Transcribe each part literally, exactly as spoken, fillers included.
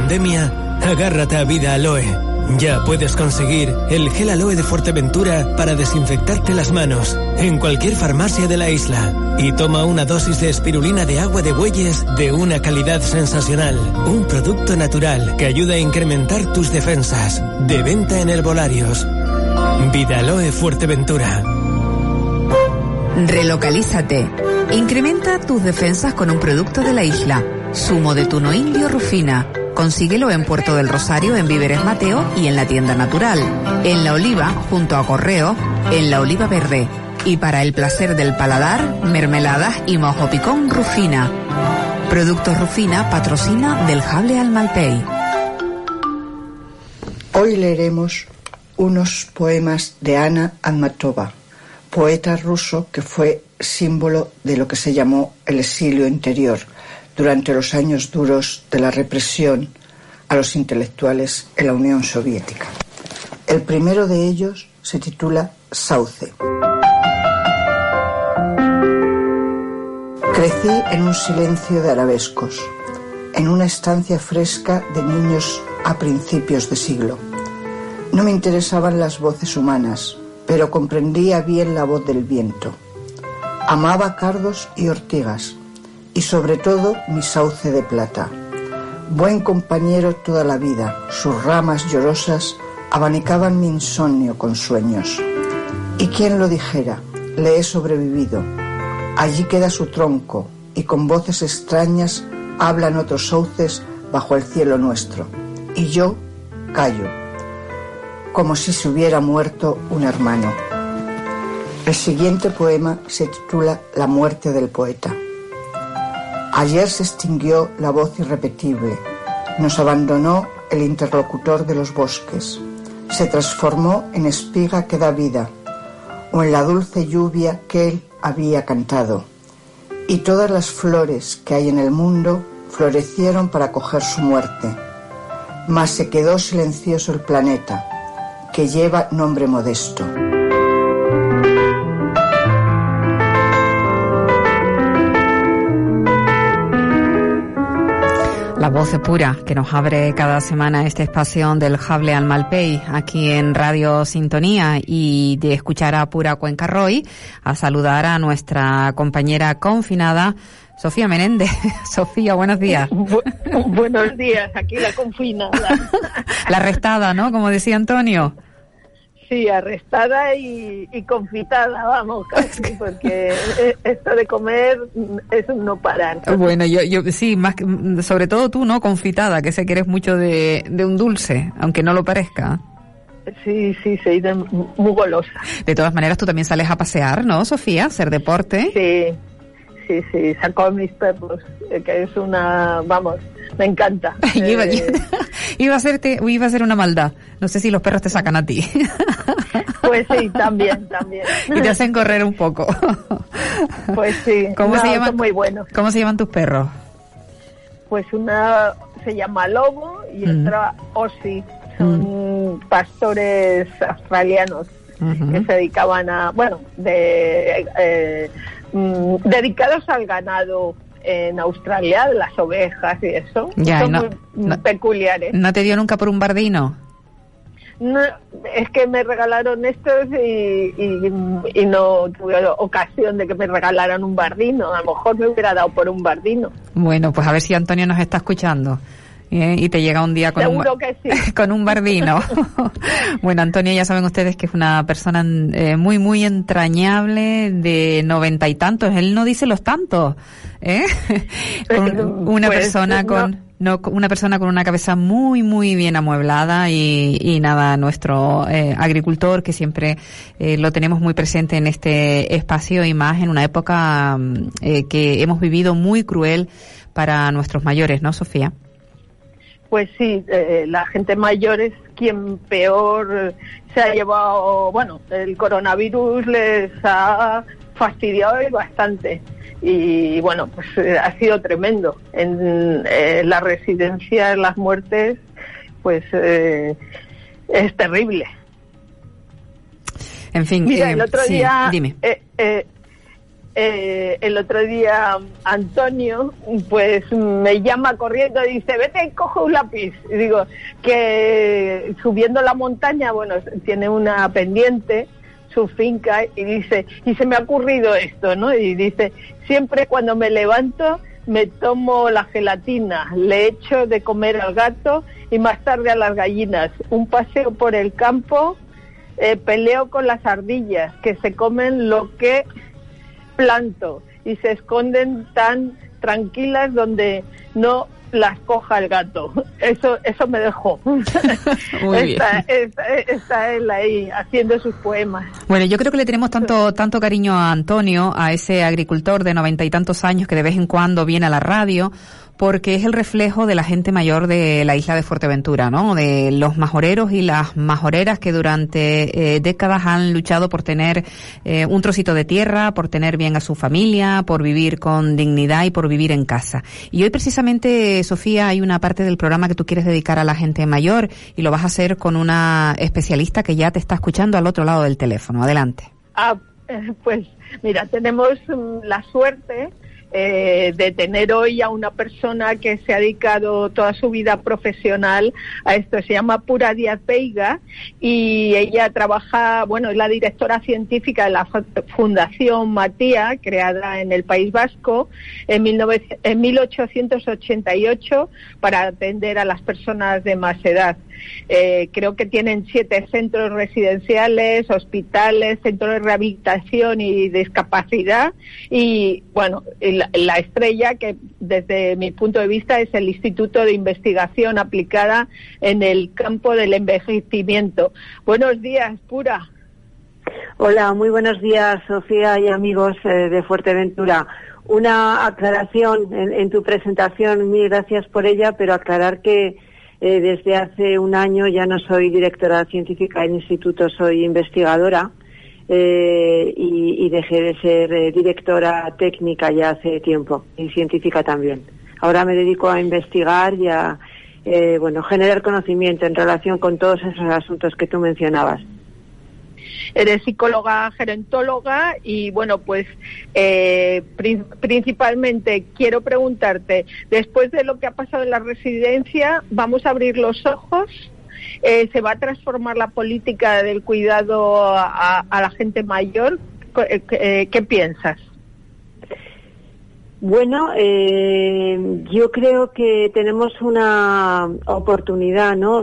pandemia, agárrate a Vida Aloe. Ya puedes conseguir el gel aloe de Fuerteventura para desinfectarte las manos en cualquier farmacia de la isla. Y toma una dosis de espirulina de agua de bueyes de una calidad sensacional. Un producto natural que ayuda a incrementar tus defensas. De venta en herbolarios. Vida Aloe Fuerteventura. Relocalízate. Incrementa tus defensas con un producto de la isla. Zumo de tuno indio Rufina. Consíguelo en Puerto del Rosario, en Víveres Mateo y en la tienda Natural. En La Oliva, junto a Correo, en La Oliva Verde. Y para el placer del paladar, mermeladas y mojo picón Rufina. Productos Rufina patrocina del Hable al Malpey. Hoy leeremos unos poemas de Anna Akhmatova, poeta ruso que fue símbolo de lo que se llamó el exilio interior durante los años duros de la represión a los intelectuales en la Unión Soviética. El primero de ellos se titula Sauce. Crecí en un silencio de arabescos, en una estancia fresca de niños a principios de siglo. No me interesaban las voces humanas, pero comprendía bien la voz del viento. Amaba cardos y ortigas, y sobre todo mi sauce de plata. Buen compañero toda la vida, sus ramas llorosas abanicaban mi insomnio con sueños. Y quién lo dijera, le he sobrevivido. Allí queda su tronco, y con voces extrañas hablan otros sauces bajo el cielo nuestro. Y yo callo, como si se hubiera muerto un hermano. El siguiente poema se titula La muerte del poeta. Ayer se extinguió la voz irrepetible, nos abandonó el interlocutor de los bosques, se transformó en espiga que da vida, o en la dulce lluvia que él había cantado, y todas las flores que hay en el mundo florecieron para acoger su muerte, mas se quedó silencioso el planeta, que lleva nombre modesto. La voz pura que nos abre cada semana este espacio del Hable al Malpey aquí en Radio Sintonía, y de escuchar a Pura Cuenca Roy, a saludar a nuestra compañera confinada Sofía Menéndez. Sofía, buenos días. Bu- buenos días, aquí la confinada. La arrestada, ¿no? Como decía Antonio. Sí, arrestada y, y confitada, vamos, casi, porque esto de comer es un no parar. Bueno, yo, yo sí, más que, sobre todo tú, ¿no? Confitada, que sé que eres mucho de, de un dulce, aunque no lo parezca. Sí, sí, soy de, muy golosa. De todas maneras, tú también sales a pasear, ¿no, Sofía? Hacer deporte. Sí, sí, sí, saco a mis perros, que es una, vamos, me encanta. iba, eh, iba a hacerte, iba a hacer una maldad. No sé si los perros te sacan a ti. Pues sí, también, también. Y te hacen correr un poco. Pues sí. ¿Cómo no, se llaman? son muy buenos. ¿Cómo se llaman tus perros? Pues una se llama Lobo y Mm. otra Ossie. Son Mm. pastores australianos Uh-huh. que se dedicaban a, bueno, de eh, mm, dedicados al ganado en Australia, de las ovejas y eso. Ya, Son no, muy no, peculiares. ¿No te dio nunca por un bardino? No, es que me regalaron estos y, y, y no tuve ocasión de que me regalaran un bardino. A lo mejor me hubiera dado por un bardino. Bueno, pues a ver si Antonio nos está escuchando. ¿eh? Y te llega un día con Seguro un, que sí. con un bardino. Bueno, Antonio, ya saben ustedes que es una persona eh, muy, muy entrañable, de noventa y tantos. Él no dice los tantos, ¿eh? Con una Pues, persona con... no. No, una persona con una cabeza muy, muy bien amueblada y, y nada, nuestro eh, agricultor, que siempre eh, lo tenemos muy presente en este espacio, y más en una época eh, que hemos vivido muy cruel para nuestros mayores, ¿no, Sofía? Pues sí, eh, la gente mayor es quien peor se ha llevado, bueno, el coronavirus les ha fastidiado bastante. Y bueno, pues eh, ha sido tremendo. En eh, las residencias, las muertes, pues eh, es terrible. En fin, Mira, eh, el otro sí, día dime. eh, eh, eh, el otro día Antonio pues me llama corriendo y dice, vete y coge un lápiz. Y digo que subiendo la montaña, bueno, tiene una pendiente, su finca, y dice, y se me ha ocurrido esto, ¿no? Y dice, siempre cuando me levanto me tomo la gelatina, le echo de comer al gato y más tarde a las gallinas, un paseo por el campo, eh, peleo con las ardillas que se comen lo que planto y se esconden tan tranquilas donde no las coja el gato. Eso eso me dejó. Muy está, bien. Está, está él ahí haciendo sus poemas. Bueno, yo creo que le tenemos tanto tanto cariño a Antonio, a ese agricultor de noventa y tantos años que de vez en cuando viene a la radio, porque es el reflejo de la gente mayor de la isla de Fuerteventura, ¿no? De los majoreros y las majoreras que durante eh, décadas han luchado por tener eh, un trocito de tierra, por tener bien a su familia, por vivir con dignidad y por vivir en casa. Y hoy precisamente, Sofía, hay una parte del programa que tú quieres dedicar a la gente mayor y lo vas a hacer con una especialista que ya te está escuchando al otro lado del teléfono. Adelante. Ah, pues mira, tenemos um, la suerte Eh, de tener hoy a una persona que se ha dedicado toda su vida profesional a esto. Se llama Pura Díaz Veiga y ella trabaja, bueno, es la directora científica de la Fundación Matía, creada en el País Vasco en, en mil ochocientos ochenta y ocho para atender a las personas de más edad. Eh, creo que tienen siete centros residenciales, hospitales, centros de rehabilitación y discapacidad y, bueno, la, la estrella que desde mi punto de vista es el Instituto de Investigación Aplicada en el campo del envejecimiento. Buenos días, Pura. Hola, muy buenos días, Sofía y amigos eh, de Fuerteventura. Una aclaración en, en tu presentación, mil gracias por ella, pero aclarar que Eh, desde hace un año ya no soy directora científica del instituto, soy investigadora eh, y, y dejé de ser eh, directora técnica ya hace tiempo y científica también. Ahora me dedico a investigar y a eh, bueno, generar conocimiento en relación con todos esos asuntos que tú mencionabas. Eres psicóloga gerontóloga y, bueno, pues eh, prin- principalmente quiero preguntarte, después de lo que ha pasado en la residencia, ¿vamos a abrir los ojos? Eh, ¿Se va a transformar la política del cuidado a, a la gente mayor? ¿Qué, qué, qué piensas? Bueno, eh, yo creo que tenemos una oportunidad, ¿no?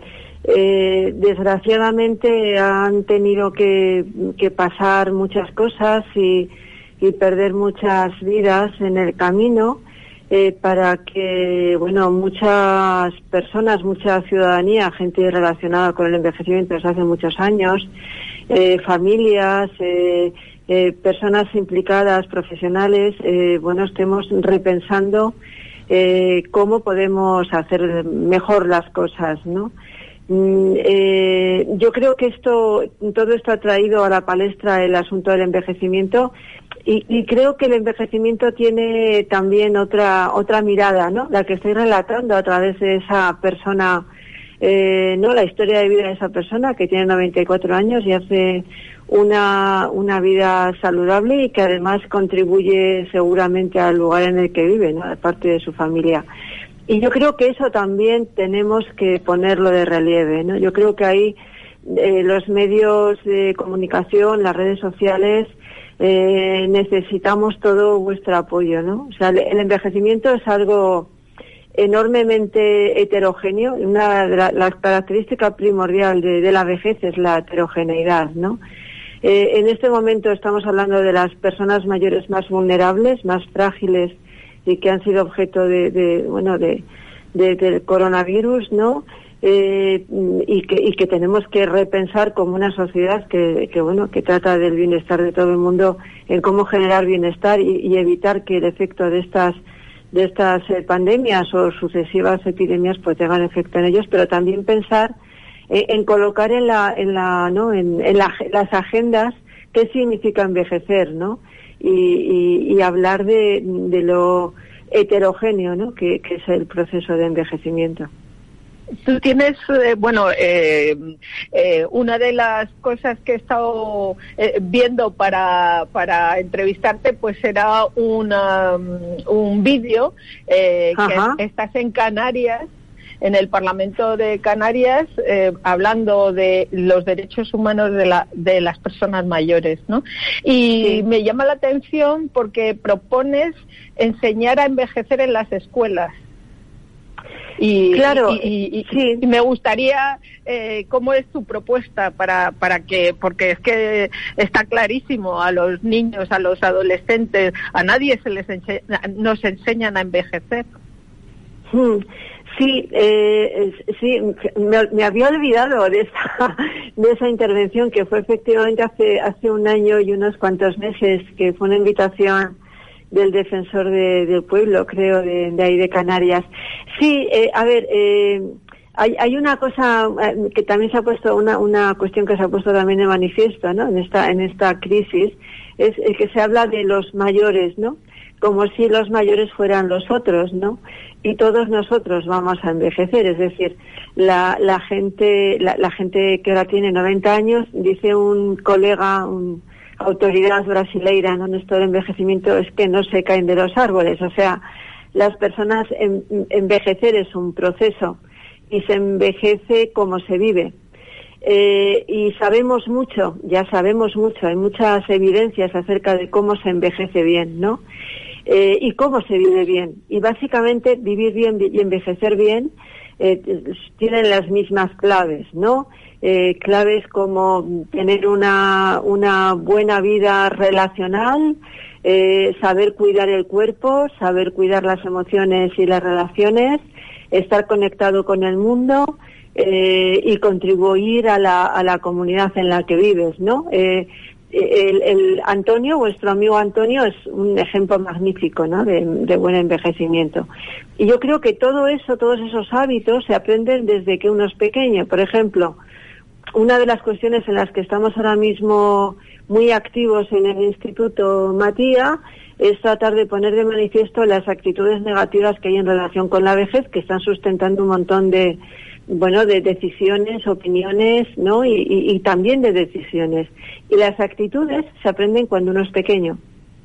Eh, desgraciadamente han tenido que, que pasar muchas cosas y, y perder muchas vidas en el camino eh, para que, bueno, muchas personas, mucha ciudadanía, gente relacionada con el envejecimiento desde hace muchos años, eh, familias, eh, eh, personas implicadas, profesionales, eh, bueno, estemos repensando eh, cómo podemos hacer mejor las cosas, ¿no? Eh, yo creo que esto, todo esto ha traído a la palestra el asunto del envejecimiento y, y creo que el envejecimiento tiene también otra otra mirada, ¿no? La que estoy relatando a través de esa persona, eh, no, la historia de vida de esa persona que tiene noventa y cuatro años y hace una una vida saludable y que además contribuye seguramente al lugar en el que vive, ¿no? Aparte de su familia. Y yo creo que eso también tenemos que ponerlo de relieve, ¿no? Yo creo que ahí eh, los medios de comunicación, las redes sociales, eh, necesitamos todo vuestro apoyo, ¿no? O sea, el, el envejecimiento es algo enormemente heterogéneo. Una de la, la característica primordial de, de la vejez es la heterogeneidad, ¿no? Eh, en este momento estamos hablando de las personas mayores más vulnerables, más frágiles y que han sido objeto de, de bueno, de, de del coronavirus, ¿no? Eh, y que y que tenemos que repensar como una sociedad que, que bueno, que trata del bienestar de todo el mundo, en cómo generar bienestar y, y evitar que el efecto de estas de estas eh, pandemias o sucesivas epidemias pues tengan efecto en ellos, pero también pensar eh, en colocar en la en la no en, en la, las agendas qué significa envejecer, ¿no? Y, y, y hablar de, de lo heterogéneo, ¿no? Que, que es el proceso de envejecimiento. Tú tienes, eh, bueno, eh, eh, una de las cosas que he estado eh, viendo para para entrevistarte, pues era una, un vídeo eh, que estás en Canarias, en el Parlamento de Canarias, eh, hablando de los derechos humanos de, la, de las personas mayores, ¿no? Y sí. Me llama la atención porque propones enseñar a envejecer en las escuelas. Y, claro, y, y, y, sí. y me gustaría eh, cómo es tu propuesta para para que, porque es que está clarísimo, a los niños, a los adolescentes, a nadie se les enseña, nos enseñan a envejecer. Sí, eh, sí, me, me había olvidado de esa de esa intervención, que fue efectivamente hace hace un año y unos cuantos meses, que fue una invitación del defensor de, del pueblo, creo, de, de ahí de Canarias. Sí, eh, a ver, eh, hay, hay una cosa eh, que también se ha puesto, una, una cuestión que se ha puesto también de manifiesto, ¿no? En esta, en esta crisis, es el que se habla de los mayores, ¿no? Como si los mayores fueran los otros, ¿no? Y todos nosotros vamos a envejecer, es decir, la, la gente, la, la gente que ahora tiene noventa años, dice un colega, un autoridad brasileira, ¿no? En esto del envejecimiento es que no se caen de los árboles, o sea, las personas, en, envejecer es un proceso y se envejece como se vive. Eh, y sabemos mucho, ya sabemos mucho, hay muchas evidencias acerca de cómo se envejece bien, ¿no? Eh, y cómo se vive bien. Y básicamente vivir bien y envejecer bien eh, tienen las mismas claves, ¿no? Eh, claves como tener una, una buena vida relacional, eh, saber cuidar el cuerpo, saber cuidar las emociones y las relaciones, estar conectado con el mundo eh, y contribuir a la, a la comunidad en la que vives, ¿no? Eh, el, el Antonio, vuestro amigo Antonio, es un ejemplo magnífico, ¿no? De, de buen envejecimiento. Y yo creo que todo eso, todos esos hábitos se aprenden desde que uno es pequeño. Por ejemplo, una de las cuestiones en las que estamos ahora mismo muy activos en el Instituto Matías es tratar de poner de manifiesto las actitudes negativas que hay en relación con la vejez, que están sustentando un montón de, bueno, de decisiones, opiniones, ¿no? Y, y, y también de decisiones. Y las actitudes se aprenden cuando uno es pequeño.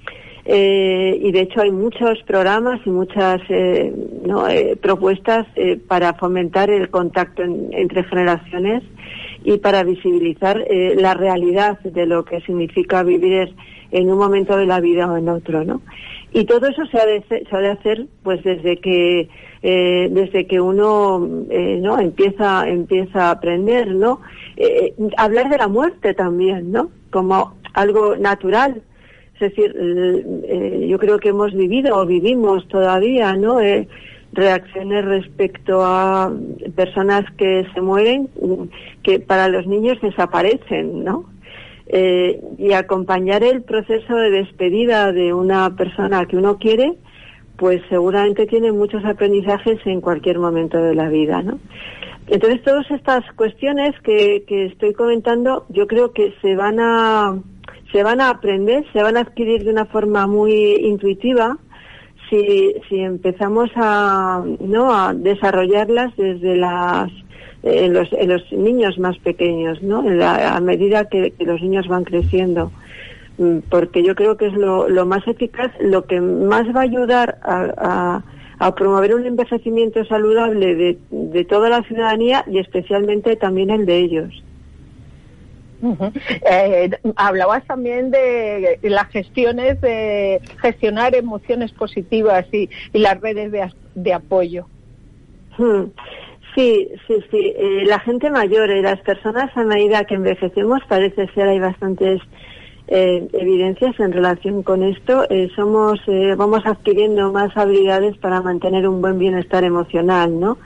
Eh, y de hecho hay muchos programas y muchas eh, ¿no? eh, propuestas eh, para fomentar el contacto en, entre generaciones y para visibilizar eh, la realidad de lo que significa vivir en un momento de la vida o en otro, ¿no? Y todo eso se ha de, se ha de hacer pues desde que eh, desde que uno eh, no empieza empieza a aprender, ¿no? Eh, hablar de la muerte también, ¿no? Como algo natural. Es decir, eh, yo creo que hemos vivido o vivimos todavía, ¿no? Eh, reacciones respecto a personas que se mueren, que para los niños desaparecen, ¿no? Eh, y acompañar el proceso de despedida de una persona que uno quiere, pues seguramente tiene muchos aprendizajes en cualquier momento de la vida, ¿no? Entonces, todas estas cuestiones que, que estoy comentando, yo creo que se van a se van a aprender, se van a adquirir de una forma muy intuitiva si si empezamos a no a desarrollarlas desde las en los en los niños más pequeños, ¿no? En la, a medida que, que los niños van creciendo, porque yo creo que es lo, lo más eficaz, lo que más va a ayudar a, a, a promover un envejecimiento saludable de, de toda la ciudadanía y especialmente también el de ellos. Uh-huh. Eh, hablabas también de, de las gestiones de gestionar emociones positivas y, y las redes de, de apoyo. Hmm. Sí, sí, sí. Eh, la gente mayor y las personas a medida que envejecemos, parece ser hay bastantes eh, evidencias en relación con esto. Eh, somos, eh, vamos adquiriendo más habilidades para mantener un buen bienestar emocional, ¿no?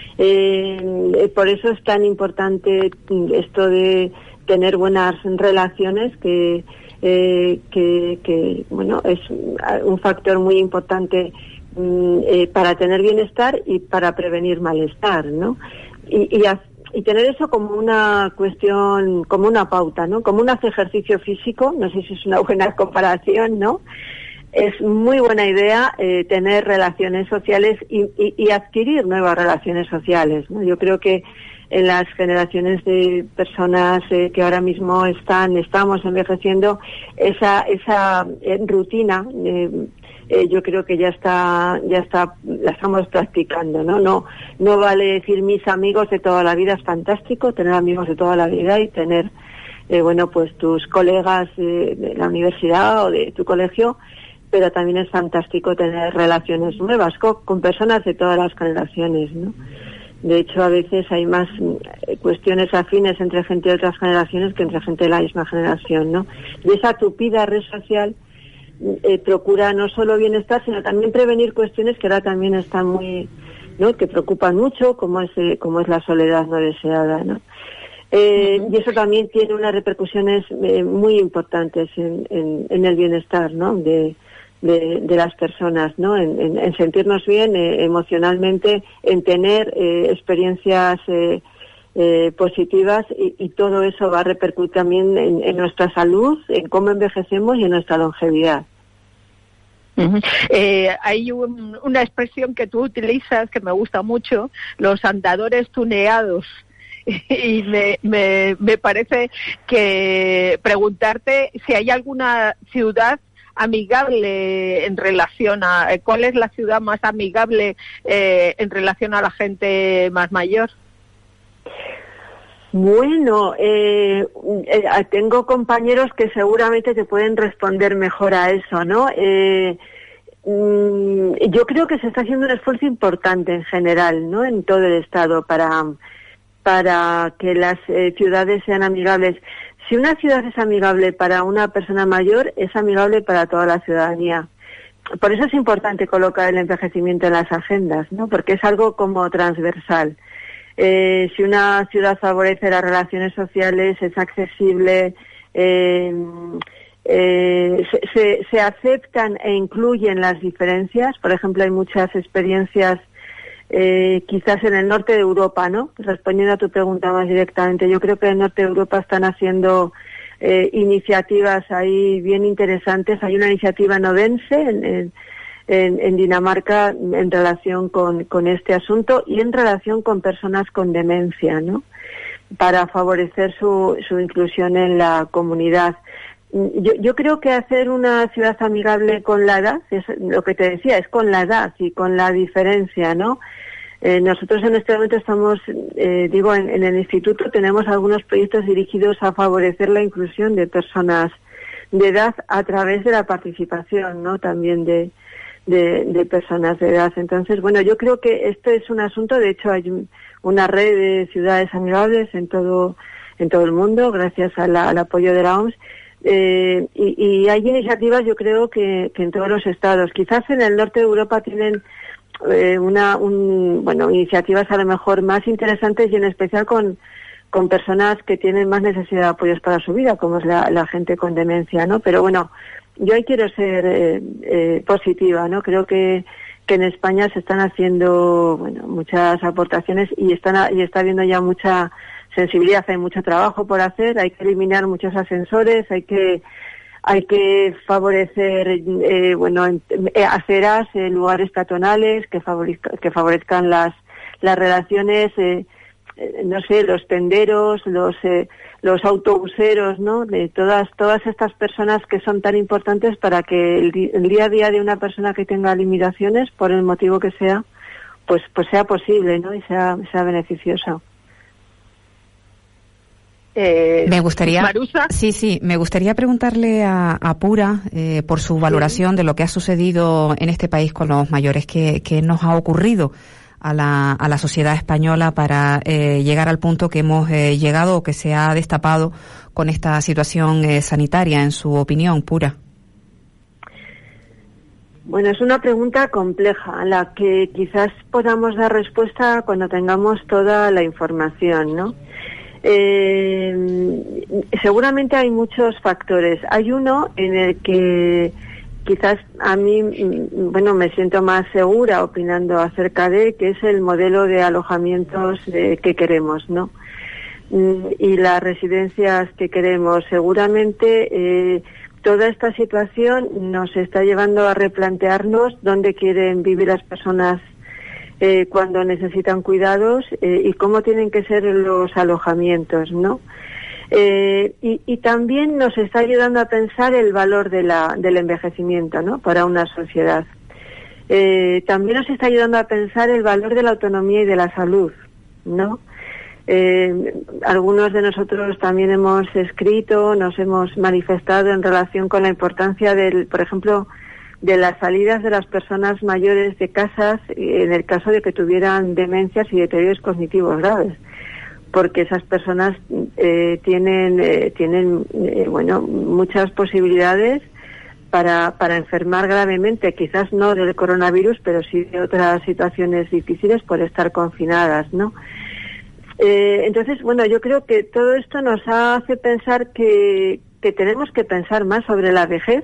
Eh, por eso es tan importante esto de tener buenas relaciones, que, eh, que, que bueno, es un factor muy importante eh, para tener bienestar y para prevenir malestar, ¿no? Y, y, y tener eso como una cuestión, como una pauta, ¿no? Como un ejercicio físico, no sé si es una buena comparación, ¿no? es muy buena idea eh, tener relaciones sociales y, y, y adquirir nuevas relaciones sociales, ¿no? Yo creo que en las generaciones de personas eh, que ahora mismo están, estamos envejeciendo, esa esa eh, rutina, eh, eh, yo creo que ya está, ya está, la estamos practicando, ¿no? No, no vale decir mis amigos de toda la vida, es fantástico tener amigos de toda la vida y tener, eh, bueno, pues tus colegas eh, de la universidad o de tu colegio, pero también es fantástico tener relaciones nuevas con, con personas de todas las generaciones, ¿no? De hecho, a veces hay más eh, cuestiones afines entre gente de otras generaciones que entre gente de la misma generación, ¿no? Y esa tupida red social eh, procura no solo bienestar, sino también prevenir cuestiones que ahora también están muy, ¿no? Que preocupan mucho, como es eh, como es la soledad no deseada, ¿no? Eh, uh-huh. Y eso también tiene unas repercusiones eh, muy importantes en, en, en el bienestar, ¿no? De De, de las personas, ¿no? En, en, en sentirnos bien eh, emocionalmente, en tener eh, experiencias eh, eh, positivas y, y todo eso va a repercutir también en, en nuestra salud, en cómo envejecemos y en nuestra longevidad. Uh-huh. Eh, hay un, una expresión que tú utilizas que me gusta mucho, los andadores tuneados. Y me, me, me parece que preguntarte si hay alguna ciudad amigable en relación a cuál es la ciudad más amigable eh, en relación a la gente más mayor. Bueno, eh, eh, tengo compañeros que seguramente te pueden responder mejor a eso, ¿no? Eh, mm, yo creo que se está haciendo un esfuerzo importante en general, ¿no? En todo el estado para para que las eh, ciudades sean amigables. Si una ciudad es amigable para una persona mayor, es amigable para toda la ciudadanía. Por eso es importante colocar el envejecimiento en las agendas, ¿no? Porque es algo como transversal. Eh, si una ciudad favorece las relaciones sociales, es accesible, eh, eh, se, se, se aceptan e incluyen las diferencias. Por ejemplo, hay muchas experiencias Eh, quizás en el norte de Europa, ¿no? Respondiendo a tu pregunta más directamente, yo creo que en el norte de Europa están haciendo eh, iniciativas ahí bien interesantes. Hay una iniciativa en Odense, en, en, en Dinamarca, en relación con, con este asunto y en relación con personas con demencia, ¿no? Para favorecer su, su inclusión en la comunidad. Yo, yo creo que hacer una ciudad amigable con la edad, es lo que te decía, es con la edad y con la diferencia, ¿no? Eh, nosotros en este momento estamos, eh, digo, en, en el instituto tenemos algunos proyectos dirigidos a favorecer la inclusión de personas de edad a través de la participación, ¿no? También de, de, de personas de edad. Entonces, bueno, yo creo que este es un asunto, de hecho hay una red de ciudades amigables en todo, en todo el mundo, gracias a la, al apoyo de la O M S. Eh, y, y hay iniciativas, yo creo que, que en todos los estados. Quizás en el norte de Europa tienen eh, una, un, bueno, iniciativas a lo mejor más interesantes y en especial con, con personas que tienen más necesidad de apoyos para su vida, como es la, la gente con demencia, ¿no? Pero bueno, yo ahí quiero ser eh, eh, positiva, ¿no? Creo que, que en España se están haciendo, bueno, muchas aportaciones y están, y está habiendo ya mucha sensibilidad, hay mucho trabajo por hacer, hay que eliminar muchos ascensores, hay que hay que favorecer eh, bueno eh, aceras, eh, lugares peatonales que favorezcan que favorezcan las las relaciones, eh, eh, no sé, los tenderos, los eh, los autobuseros, ¿no? De todas todas estas personas que son tan importantes para que el, di- el día a día de una persona que tenga limitaciones, por el motivo que sea, pues pues sea posible, ¿no? Y sea sea beneficioso. Eh, me gustaría, Marusa. sí, sí, me gustaría preguntarle a, a Pura eh, por su valoración sí. de lo que ha sucedido en este país con los mayores, que, que nos ha ocurrido a la, a la sociedad española para eh, llegar al punto que hemos eh, llegado o que se ha destapado con esta situación eh, sanitaria, en su opinión, Pura. Bueno, es una pregunta compleja a la que quizás podamos dar respuesta cuando tengamos toda la información, ¿no? Eh, seguramente hay muchos factores. Hay uno en el que quizás a mí, bueno, me siento más segura opinando acerca de, que es el modelo de alojamientos eh, que queremos, ¿no? Y las residencias que queremos. Seguramente eh, toda esta situación nos está llevando a replantearnos dónde quieren vivir las personas eh, cuando necesitan cuidados eh, y cómo tienen que ser los alojamientos, ¿no? Eh, y, y también nos está ayudando a pensar el valor de la, del envejecimiento, ¿no? Para una sociedad. Eh, también nos está ayudando a pensar el valor de la autonomía y de la salud, ¿no? Eh, algunos de nosotros también hemos escrito, nos hemos manifestado en relación con la importancia del, por ejemplo, de las salidas de las personas mayores de casas en el caso de que tuvieran demencias y deterioros cognitivos graves, porque esas personas eh, tienen eh, tienen eh, bueno muchas posibilidades para para enfermar gravemente, quizás no del coronavirus, pero sí de otras situaciones difíciles por estar confinadas, ¿no? Eh, entonces, bueno, yo creo que todo esto nos hace pensar que, que tenemos que pensar más sobre la vejez,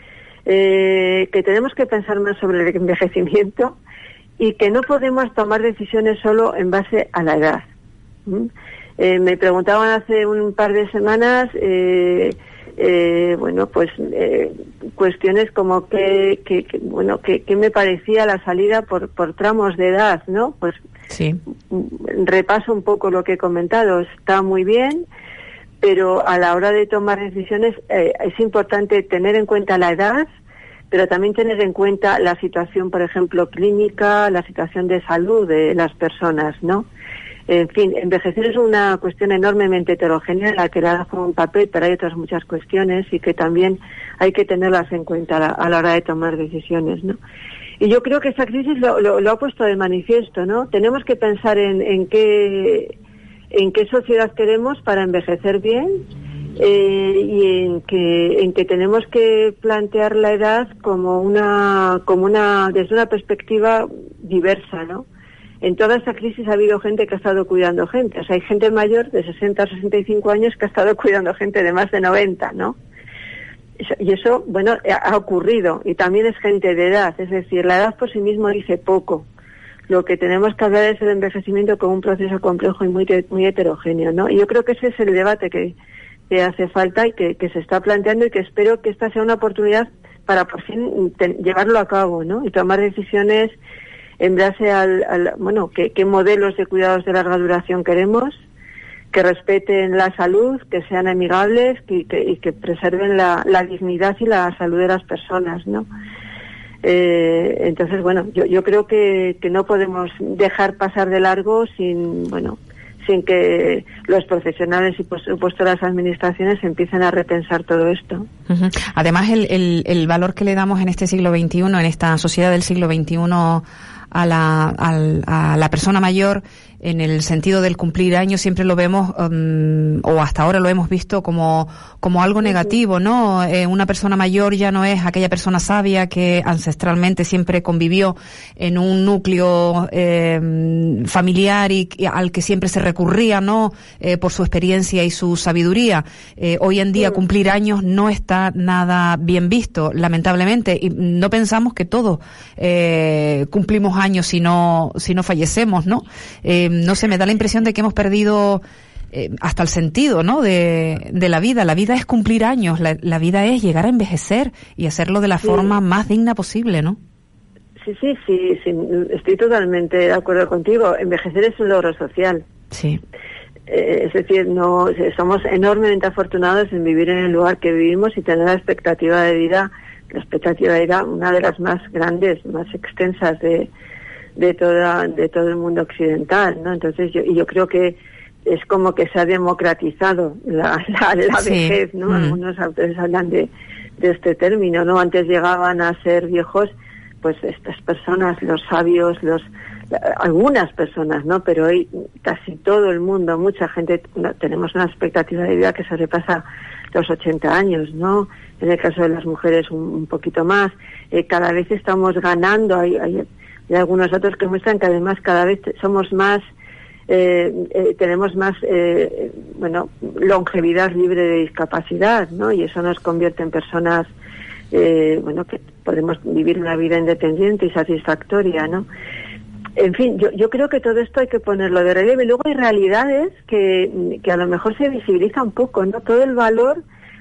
eh, que tenemos que pensar más sobre el envejecimiento y que no podemos tomar decisiones solo en base a la edad. ¿Mm? Eh, me preguntaban hace un par de semanas, eh, eh, bueno, pues eh, cuestiones como que, que, que bueno, que, que me parecía la salida por, por tramos de edad, ¿no? Pues sí. Repaso un poco lo que he comentado, está muy bien, pero a la hora de tomar decisiones eh, es importante tener en cuenta la edad, pero también tener en cuenta la situación, por ejemplo, clínica, la situación de salud de las personas, ¿no? En fin, envejecer es una cuestión enormemente heterogénea en la que la edad juega un papel, pero hay otras muchas cuestiones y que también hay que tenerlas en cuenta a la, a la hora de tomar decisiones, ¿no? Y yo creo que esta crisis lo, lo, lo ha puesto de manifiesto, ¿no? Tenemos que pensar en, en qué en qué sociedad queremos para envejecer bien eh, y en que en que tenemos que plantear la edad como una como una desde una perspectiva diversa, ¿no? En toda esta crisis ha habido gente que ha estado cuidando gente, o sea, hay gente mayor de sesenta a sesenta y cinco años que ha estado cuidando gente de más de noventa, ¿no? Y eso, bueno, ha ocurrido, y también es gente de edad, es decir, la edad por sí mismo dice poco. Lo que tenemos que hablar es el envejecimiento como un proceso complejo y muy muy heterogéneo, ¿no? Y yo creo que ese es el debate que, que hace falta y que, que se está planteando, y que espero que esta sea una oportunidad para por fin te, llevarlo a cabo, ¿no? Y tomar decisiones en base al, al bueno, qué, qué modelos de cuidados de larga duración queremos, que respeten la salud, que sean amigables que, que, y que preserven la, la dignidad y la salud de las personas, ¿no? Eh, entonces, bueno, yo, yo creo que, que no podemos dejar pasar de largo sin, bueno, sin que los profesionales y por supuesto las administraciones empiecen a repensar todo esto. Uh-huh. Además, el, el, el valor que le damos en este siglo veintiuno, en esta sociedad del siglo veintiuno a la, a, a la persona mayor, en el sentido del cumplir años, siempre lo vemos, um, o hasta ahora lo hemos visto como, como algo negativo, ¿no? Eh, una persona mayor ya no es aquella persona sabia que ancestralmente siempre convivió en un núcleo eh, familiar y, y al que siempre se recurría, ¿no? Eh, por su experiencia y su sabiduría. Eh, hoy en día cumplir años no está nada bien visto, lamentablemente, y no pensamos que todos eh, cumplimos años si no, si no fallecemos, ¿no? Eh, no sé, me da la impresión de que hemos perdido eh, hasta el sentido, ¿no? De, de la vida. La vida es cumplir años, la, la vida es llegar a envejecer y hacerlo de la sí. forma más digna posible, ¿no? Sí, sí, sí, sí, estoy totalmente de acuerdo contigo. Envejecer es un logro social. Sí. Eh, es decir, no somos enormemente afortunados en vivir en el lugar que vivimos y tener la expectativa de vida, la expectativa de vida, una de las más grandes, más extensas de de toda de todo el mundo occidental, ¿no? Entonces yo y yo creo que es como que se ha democratizado la la, la sí. vejez, ¿no? Mm. Algunos autores hablan de de este término, ¿no? Antes llegaban a ser viejos pues estas personas, los sabios, los algunas personas, ¿no? Pero hoy casi todo el mundo, mucha gente, no, tenemos una expectativa de vida que sobrepasa los ochenta años, ¿no? En el caso de las mujeres un, un poquito más. Eh, cada vez estamos ganando, hay, hay y algunos datos que muestran que además cada vez somos más, eh, eh, tenemos más, eh, bueno, longevidad libre de discapacidad, ¿no? Y eso nos convierte en personas, eh, bueno, que podemos vivir una vida independiente y satisfactoria, ¿no? En fin, yo, yo creo que todo esto hay que ponerlo de relieve. Luego hay realidades que, que a lo mejor se visibilizan un poco, ¿no? Todo el valor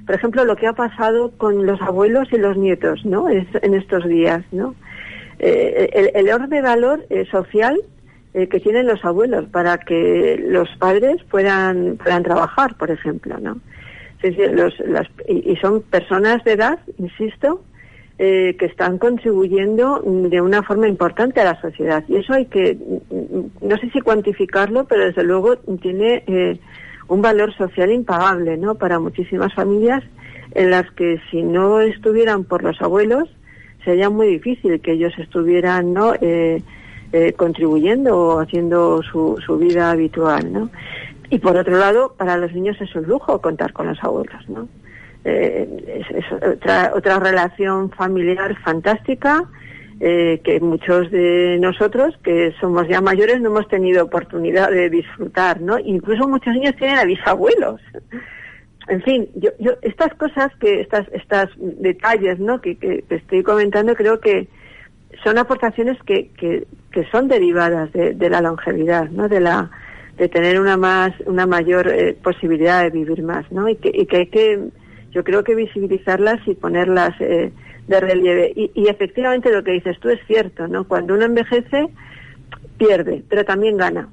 por ejemplo, lo que ha pasado con los abuelos y los nietos, ¿no? Es, en estos días, ¿no? Eh, el, el orden valor eh, social eh, que tienen los abuelos para que los padres puedan puedan trabajar, por ejemplo, ¿no? Es decir, los, las, y, y son personas de edad, insisto, eh, que están contribuyendo de una forma importante a la sociedad. Y eso hay que, no sé si cuantificarlo, pero desde luego tiene eh, un valor social impagable, ¿no? Para muchísimas familias en las que si no estuvieran por los abuelos, sería muy difícil que ellos estuvieran, ¿no? Eh, eh, contribuyendo o haciendo su, su vida habitual, ¿no? Y por otro lado, para los niños es un lujo contar con los abuelos, ¿no? Eh, es, es otra, otra relación familiar fantástica eh, que muchos de nosotros, que somos ya mayores, no hemos tenido oportunidad de disfrutar, ¿no? Incluso muchos niños tienen a bisabuelos. En fin, yo, yo estas cosas, que estas estas detalles, ¿no? que, que, que estoy comentando, creo que son aportaciones que, que, que son derivadas de, de la longevidad, ¿no? De la de tener una más una mayor eh, posibilidad de vivir más, ¿no? Y que, y que hay que, yo creo que visibilizarlas y ponerlas eh, de relieve. Y, y efectivamente lo que dices tú es cierto, ¿no? Cuando uno envejece, pierde, pero también gana.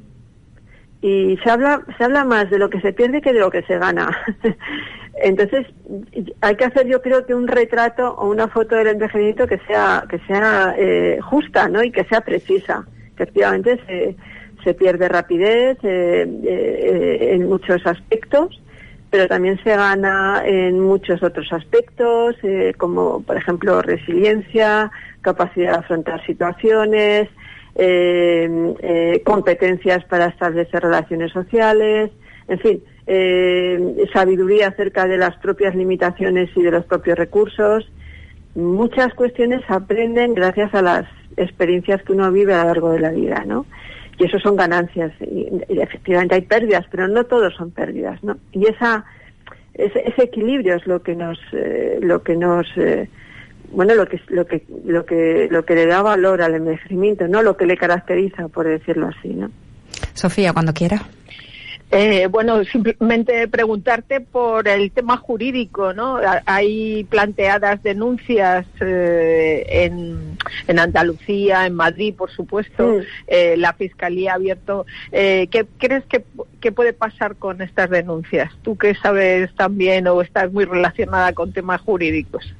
Y se habla se habla más de lo que se pierde que de lo que se gana. Entonces hay que hacer, yo creo, que un retrato o una foto del envejecimiento que sea que sea eh, justa, ¿no? Y que sea precisa. Efectivamente se se pierde rapidez eh, eh, en muchos aspectos, pero también se gana en muchos otros aspectos, eh, como por ejemplo resiliencia, capacidad de afrontar situaciones, eh, eh, competencias para establecer relaciones sociales, en fin, eh, sabiduría acerca de las propias limitaciones y de los propios recursos. Muchas cuestiones se aprenden gracias a las experiencias que uno vive a lo largo de la vida, ¿no? Y eso son ganancias, y, y efectivamente hay pérdidas, pero no todos son pérdidas, ¿no? Y esa ese, ese equilibrio es lo que nos eh, lo que nos eh, bueno lo que lo que lo que lo que le da valor al envejecimiento, no lo que le caracteriza, por decirlo así, ¿no? Sofía, cuando quiera. Eh, bueno, simplemente preguntarte por el tema jurídico, ¿no? Hay planteadas denuncias eh, en, en Andalucía, en Madrid, por supuesto. Sí. Eh, la Fiscalía ha abierto. Eh, ¿Qué crees que, que puede pasar con estas denuncias? Tú que sabes también o estás muy relacionada con temas jurídicos.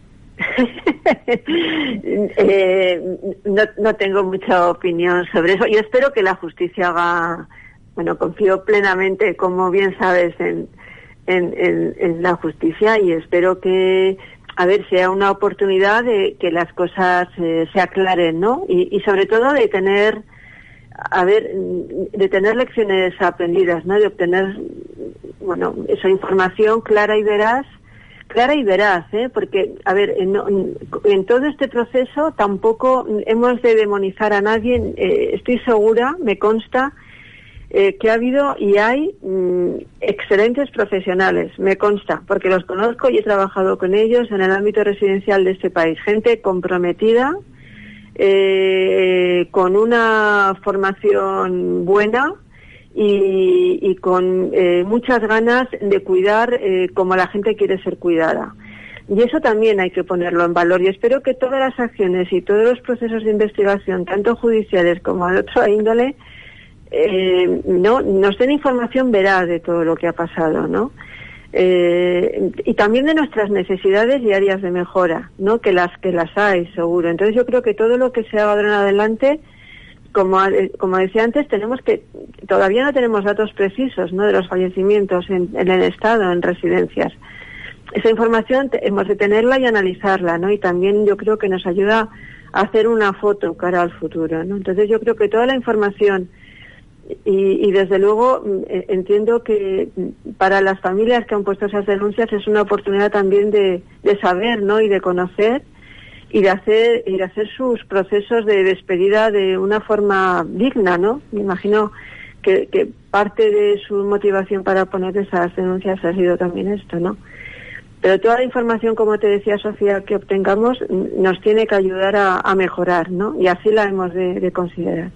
eh, no, no tengo mucha opinión sobre eso. Yo espero que la justicia haga... Bueno, confío plenamente, como bien sabes, en, en, en, en la justicia, y espero que, a ver, sea una oportunidad de que las cosas eh, se aclaren, ¿no? Y, y sobre todo de tener, a ver, de tener lecciones aprendidas, ¿no? De obtener, bueno, esa información clara y veraz, clara y veraz, ¿eh? Porque, a ver, en, en todo este proceso tampoco hemos de demonizar a nadie. Eh, estoy segura, me consta, Eh, que ha habido y hay mm, excelentes profesionales, me consta, porque los conozco y he trabajado con ellos en el ámbito residencial de este país, gente comprometida, eh, con una formación buena y, y con eh, muchas ganas de cuidar eh, como la gente quiere ser cuidada. Y eso también hay que ponerlo en valor, y espero que todas las acciones y todos los procesos de investigación, tanto judiciales como de otra índole, Eh, no nos den información veraz de todo lo que ha pasado, ¿no? Eh, y también de nuestras necesidades y áreas de mejora, ¿no? Que las que las hay, seguro. Entonces yo creo que todo lo que se haga en adelante, como como decía antes, tenemos que todavía no tenemos datos precisos, ¿no? De los fallecimientos en, en el estado, en residencias. Esa información te, hemos de tenerla y analizarla, ¿no? Y también yo creo que nos ayuda a hacer una foto cara al futuro, ¿no? Entonces yo creo que toda la información Y, y desde luego eh, entiendo que para las familias que han puesto esas denuncias es una oportunidad también de, de saber, ¿no? Y de conocer y de hacer y de hacer sus procesos de despedida de una forma digna, ¿no? Me imagino que, que parte de su motivación para poner esas denuncias ha sido también esto, ¿no? Pero toda la información, como te decía Sofía, que obtengamos nos tiene que ayudar a, a mejorar, ¿no? Y así la hemos de, de considerar.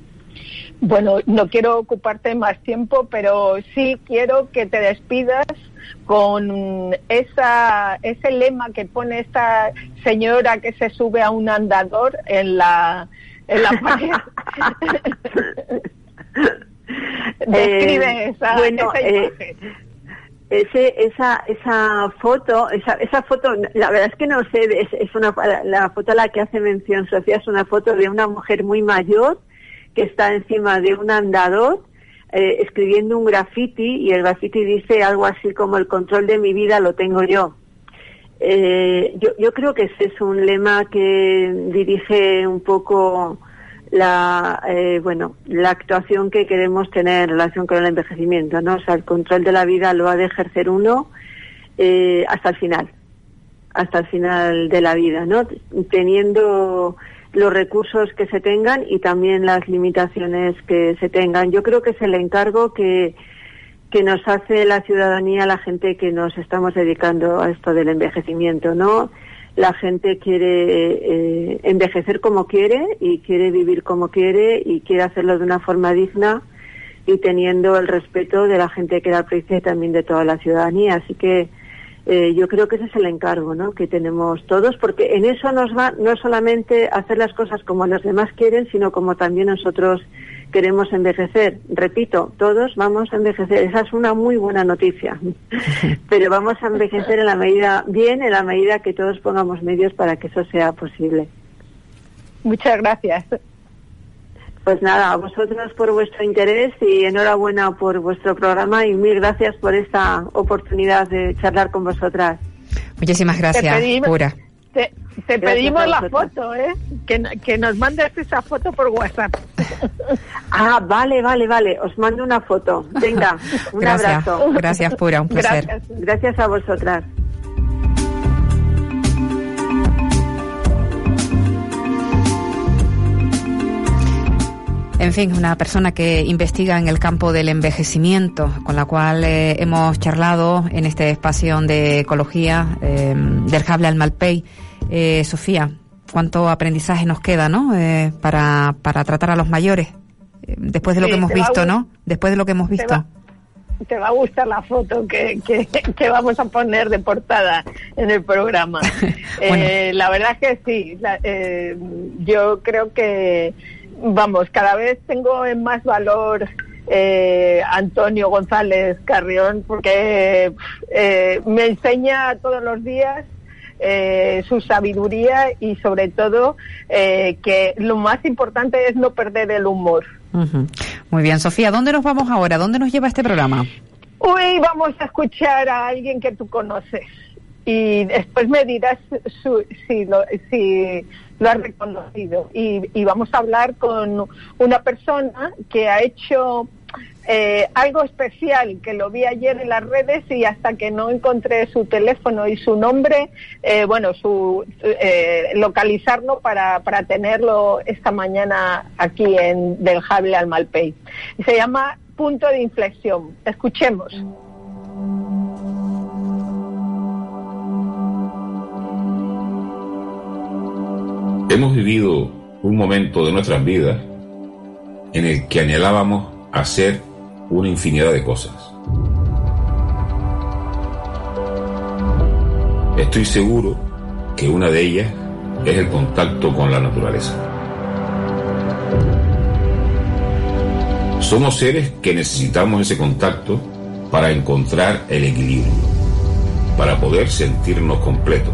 Bueno, no quiero ocuparte más tiempo, pero sí quiero que te despidas con esa ese lema que pone esta señora que se sube a un andador en la en la pared. Describe eh, esa, bueno, esa imagen. Eh, ese esa esa foto esa esa foto la verdad es que no sé, es, es una la foto a la que hace mención Sofía es una foto de una mujer muy mayor que está encima de un andador eh, escribiendo un graffiti, y el graffiti dice algo así como: el control de mi vida lo tengo yo. Eh, yo, yo creo que ese es un lema que dirige un poco la eh, bueno la actuación que queremos tener en relación con el envejecimiento, ¿no? O sea, el control de la vida lo ha de ejercer uno eh, hasta el final, hasta el final de la vida, ¿no? Teniendo los recursos que se tengan y también las limitaciones que se tengan. Yo creo que es el encargo que que nos hace la ciudadanía, la gente que nos estamos dedicando a esto del envejecimiento, ¿no? La gente quiere eh, envejecer como quiere y quiere vivir como quiere y quiere hacerlo de una forma digna y teniendo el respeto de la gente que la aprecia y también de toda la ciudadanía. Así que eh, yo creo que ese es el encargo, ¿no?, que tenemos todos, porque en eso nos va no solamente hacer las cosas como los demás quieren, sino como también nosotros queremos envejecer. Repito, todos vamos a envejecer. Esa es una muy buena noticia. Pero vamos a envejecer en la medida, bien, en la medida que todos pongamos medios para que eso sea posible. Muchas gracias. Pues nada, a vosotros por vuestro interés y enhorabuena por vuestro programa y mil gracias por esta oportunidad de charlar con vosotras. Muchísimas gracias, te pedimos, Pura. Te, te pedimos la foto, ¿eh? Que, que nos mandes esa foto por WhatsApp. Ah, vale, vale, vale. Os mando una foto. Venga, un gracias, abrazo. Gracias, Pura, un placer. Gracias, gracias a vosotras. En fin, una persona que investiga en el campo del envejecimiento, con la cual eh, hemos charlado en este espacio de ecología eh, del Jable al Malpey. Eh, Sofía, ¿cuánto aprendizaje nos queda, no? Eh, para, para tratar a los mayores, eh, después de lo sí, que hemos visto, a, ¿no? Después de lo que hemos visto. Te va, te va a gustar la foto que, que, que vamos a poner de portada en el programa. bueno. eh, la verdad es que sí, la, eh, yo creo que vamos, cada vez tengo en más valor eh, Antonio González Carrión, porque eh, me enseña todos los días eh, su sabiduría y sobre todo eh, que lo más importante es no perder el humor. Uh-huh. Muy bien, Sofía, ¿dónde nos vamos ahora? ¿Dónde nos lleva este programa? Hoy vamos a escuchar a alguien que tú conoces y después me dirás su, si lo si lo has reconocido, y, y vamos a hablar con una persona que ha hecho eh, algo especial, que lo vi ayer en las redes y hasta que no encontré su teléfono y su nombre, eh, bueno, su eh, localizarlo para, para tenerlo esta mañana aquí en del Jable al Malpey. Se llama Punto de Inflexión. Escuchemos. Hemos vivido un momento de nuestras vidas en el que anhelábamos hacer una infinidad de cosas. Estoy seguro que una de ellas es el contacto con la naturaleza. Somos seres que necesitamos ese contacto para encontrar el equilibrio, para poder sentirnos completos.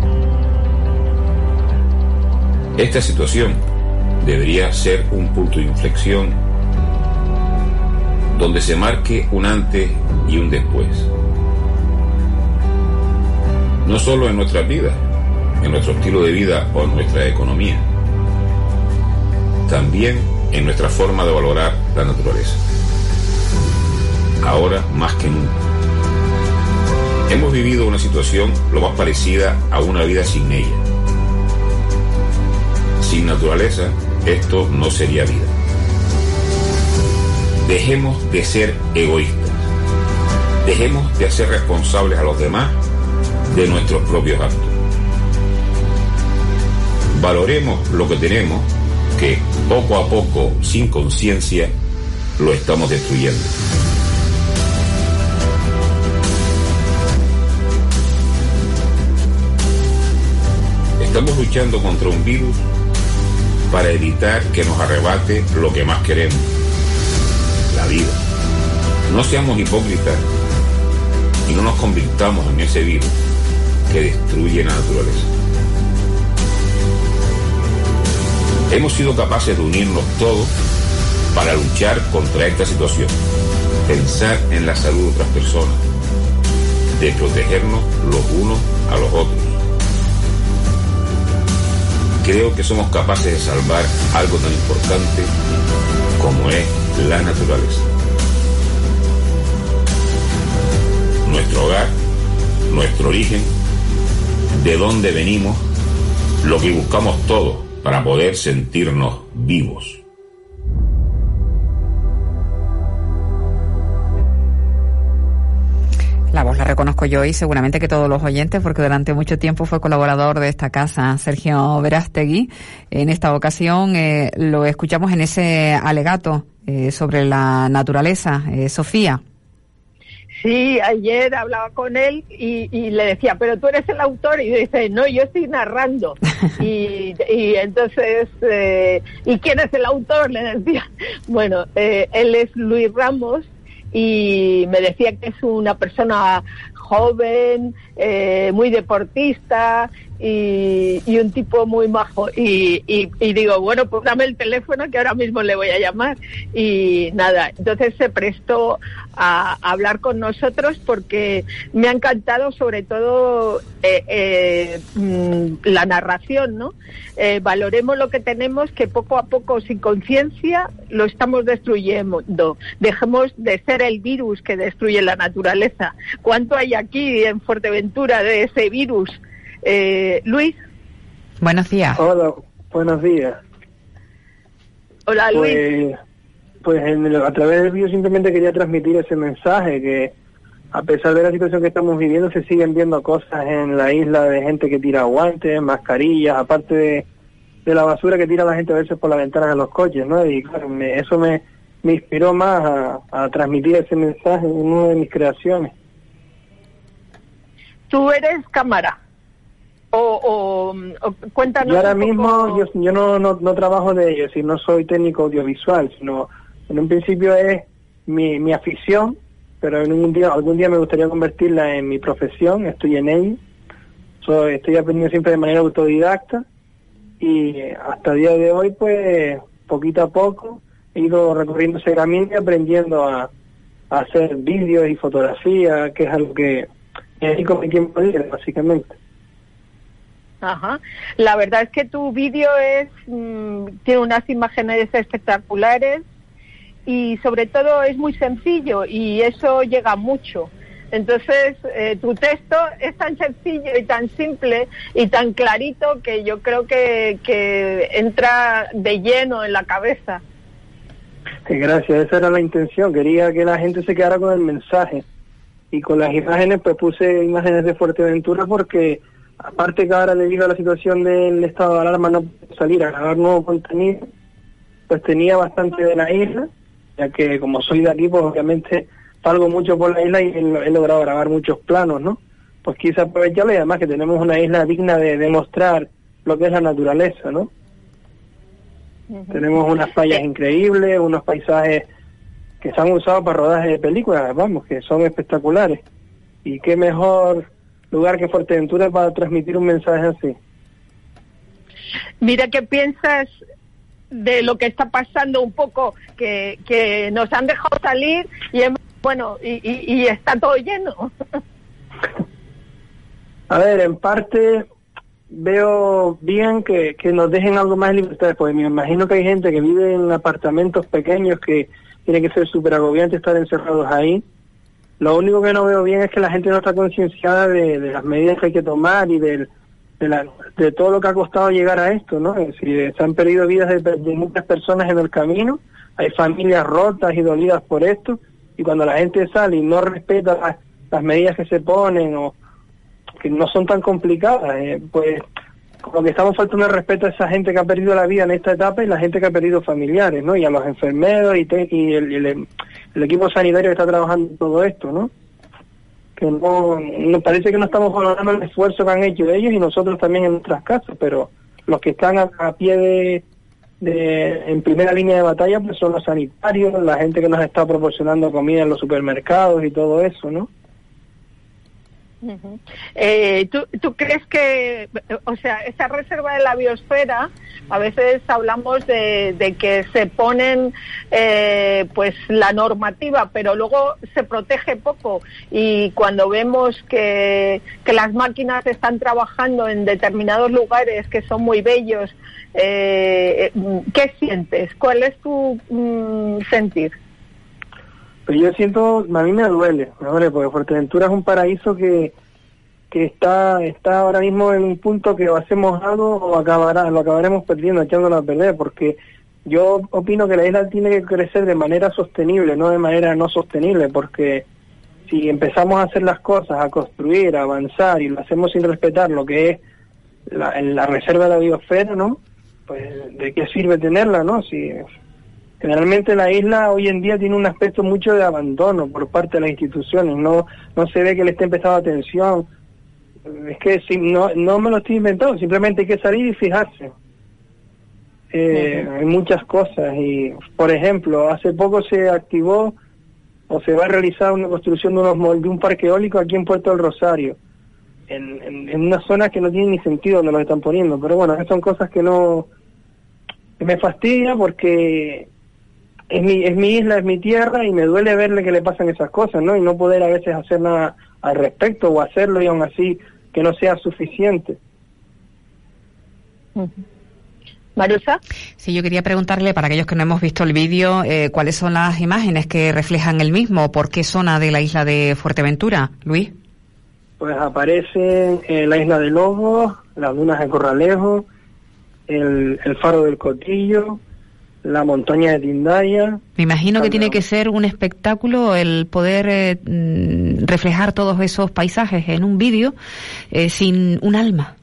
Esta situación debería ser un punto de inflexión donde se marque un antes y un después. No solo en nuestras vidas, en nuestro estilo de vida o en nuestra economía, también en nuestra forma de valorar la naturaleza. Ahora más que nunca. Hemos vivido una situación lo más parecida a una vida sin ella. Sin naturaleza, esto no sería vida. Dejemos de ser egoístas. Dejemos de hacer responsables a los demás de nuestros propios actos. Valoremos lo que tenemos, que poco a poco, sin conciencia, lo estamos destruyendo. Estamos luchando contra un virus para evitar que nos arrebate lo que más queremos, la vida. No seamos hipócritas y no nos convirtamos en ese virus que destruye la naturaleza. Hemos sido capaces de unirnos todos para luchar contra esta situación, pensar en la salud de otras personas, de protegernos los unos a los otros. Creo que somos capaces de salvar algo tan importante como es la naturaleza. Nuestro hogar, nuestro origen, de dónde venimos, lo que buscamos todos para poder sentirnos vivos. La voz la reconozco yo y seguramente que todos los oyentes, porque durante mucho tiempo fue colaborador de esta casa, Sergio Verástegui. En esta ocasión eh, lo escuchamos en ese alegato eh, sobre la naturaleza. Eh, Sofía. Sí, ayer hablaba con él y, y le decía, pero tú eres el autor, y dice, no, yo estoy narrando. y, y entonces, eh, ¿y quién es el autor? Le decía. Bueno, eh, él es Luis Ramos y me decía que es una persona joven, eh, muy deportista y, y un tipo muy majo. Y, y, y digo, bueno, pues dame el teléfono que ahora mismo le voy a llamar. Y nada, entonces se prestó a, a hablar con nosotros porque me ha encantado sobre todo eh, eh, la narración, ¿no? Eh, valoremos lo que tenemos, que poco a poco, sin conciencia, lo estamos destruyendo. Dejemos de ser el virus que destruye la naturaleza. ¿Cuánto hay aquí en Fuerteventura de ese virus? Eh, Luis. Buenos días. Hola, buenos días. Hola, Luis. Pues, pues en el, a través del vídeo simplemente quería transmitir ese mensaje, que a pesar de la situación que estamos viviendo, se siguen viendo cosas en la isla de gente que tira guantes, mascarillas, aparte de, de la basura que tira la gente a veces por las ventanas de los coches, ¿no? Y claro, me, eso me, me inspiró más a, a transmitir ese mensaje en una de mis creaciones. ¿Tú eres cámara? O, o, o cuéntanos. Yo ahora un poco... mismo, yo, yo no, no, no trabajo de ello, si no soy técnico audiovisual, sino en un principio es mi, mi afición, pero en un día, algún día me gustaría convertirla en mi profesión, estoy en ello. So, estoy aprendiendo siempre de manera autodidacta y hasta el día de hoy, pues, poquito a poco, he ido recorriendo ese camino y aprendiendo a, a hacer vídeos y fotografía, que es algo que me dedico mi tiempo libre, básicamente. Ajá. La verdad es que tu vídeo es mmm, tiene unas imágenes espectaculares y sobre todo es muy sencillo y eso llega mucho. Entonces, eh, tu texto es tan sencillo y tan simple y tan clarito que yo creo que, que entra de lleno en la cabeza. Sí, gracias, esa era la intención. Quería que la gente se quedara con el mensaje. Y con las imágenes, pues puse imágenes de Fuerteventura porque, aparte que ahora debido a la situación del estado de alarma no puedo salir a grabar nuevo contenido, pues tenía bastante de la isla, ya que como soy de aquí, pues obviamente salgo mucho por la isla y he, he logrado grabar muchos planos, ¿no? Pues quise aprovecharlo y además que tenemos una isla digna de demostrar lo que es la naturaleza, ¿no? Uh-huh. Tenemos unas playas increíbles, unos paisajes que se han usado para rodaje de películas, vamos, que son espectaculares. Y qué mejor lugar que Fuerteventura para transmitir un mensaje así. Mira, ¿qué piensas de lo que está pasando un poco, que, que nos han dejado salir y bueno, y, y, y está todo lleno? A ver, en parte veo bien que, que nos dejen algo más de libertad, porque me imagino que hay gente que vive en apartamentos pequeños que tiene que ser súper agobiante estar encerrados ahí. Lo único que no veo bien es que la gente no está concienciada de, de las medidas que hay que tomar y del, de, la, de todo lo que ha costado llegar a esto, ¿no? Es decir, se han perdido vidas de, de muchas personas en el camino, hay familias rotas y dolidas por esto, y cuando la gente sale y no respeta las, las medidas que se ponen o que no son tan complicadas, eh, pues como que estamos faltando el respeto a esa gente que ha perdido la vida en esta etapa y la gente que ha perdido familiares, ¿no? Y a los enfermeros y, te, y el, el, el equipo sanitario que está trabajando en todo esto, ¿no? que no, nos parece que no estamos valorando el esfuerzo que han hecho ellos y nosotros también en nuestras casas, pero los que están a, a pie de, de en primera línea de batalla pues son los sanitarios, la gente que nos está proporcionando comida en los supermercados y todo eso, ¿no? Uh-huh. Eh, ¿tú, ¿Tú crees que, o sea, esa reserva de la biosfera, a veces hablamos de, de que se ponen eh, pues la normativa, pero luego se protege poco, y cuando vemos que, que las máquinas están trabajando en determinados lugares que son muy bellos, eh, ¿qué sientes? ¿Cuál es tu mm, sentir? Pues yo siento, a mí me duele, me duele, porque Fuerteventura es un paraíso que que está está ahora mismo en un punto que o hacemos algo o acabará, lo acabaremos perdiendo, echando la pelea, porque yo opino que la isla tiene que crecer de manera sostenible, no de manera no sostenible, porque si empezamos a hacer las cosas, a construir, a avanzar, y lo hacemos sin respetar lo que es la, la reserva de la biosfera, ¿no? Pues ¿de qué sirve tenerla, no? Si generalmente la isla hoy en día tiene un aspecto mucho de abandono por parte de las instituciones, no no se ve que le esté prestando atención. Es que si no no me lo estoy inventando, simplemente hay que salir y fijarse. Eh, uh-huh. Hay muchas cosas, y por ejemplo, hace poco se activó o se va a realizar una construcción de, unos, de un parque eólico aquí en Puerto del Rosario, en, en, en una zona que no tiene ni sentido donde los están poniendo, pero bueno, son cosas que no que me fastidia, porque es mi es mi isla, es mi tierra, y me duele verle que le pasan esas cosas, ¿no? Y no poder a veces hacer nada al respecto, o hacerlo y aún así que no sea suficiente. Marusa. Sí, yo quería preguntarle, para aquellos que no hemos visto el vídeo, eh, ¿cuáles son las imágenes que reflejan el mismo? ¿Por qué zona de la isla de Fuerteventura, Luis? Pues aparece eh, la isla de Lobos, las dunas de Corralejo, el, el faro del Cotillo, la montaña de Tindaya. Me imagino que tiene que ser un espectáculo el poder eh, reflejar todos esos paisajes en un vídeo eh, sin un alma.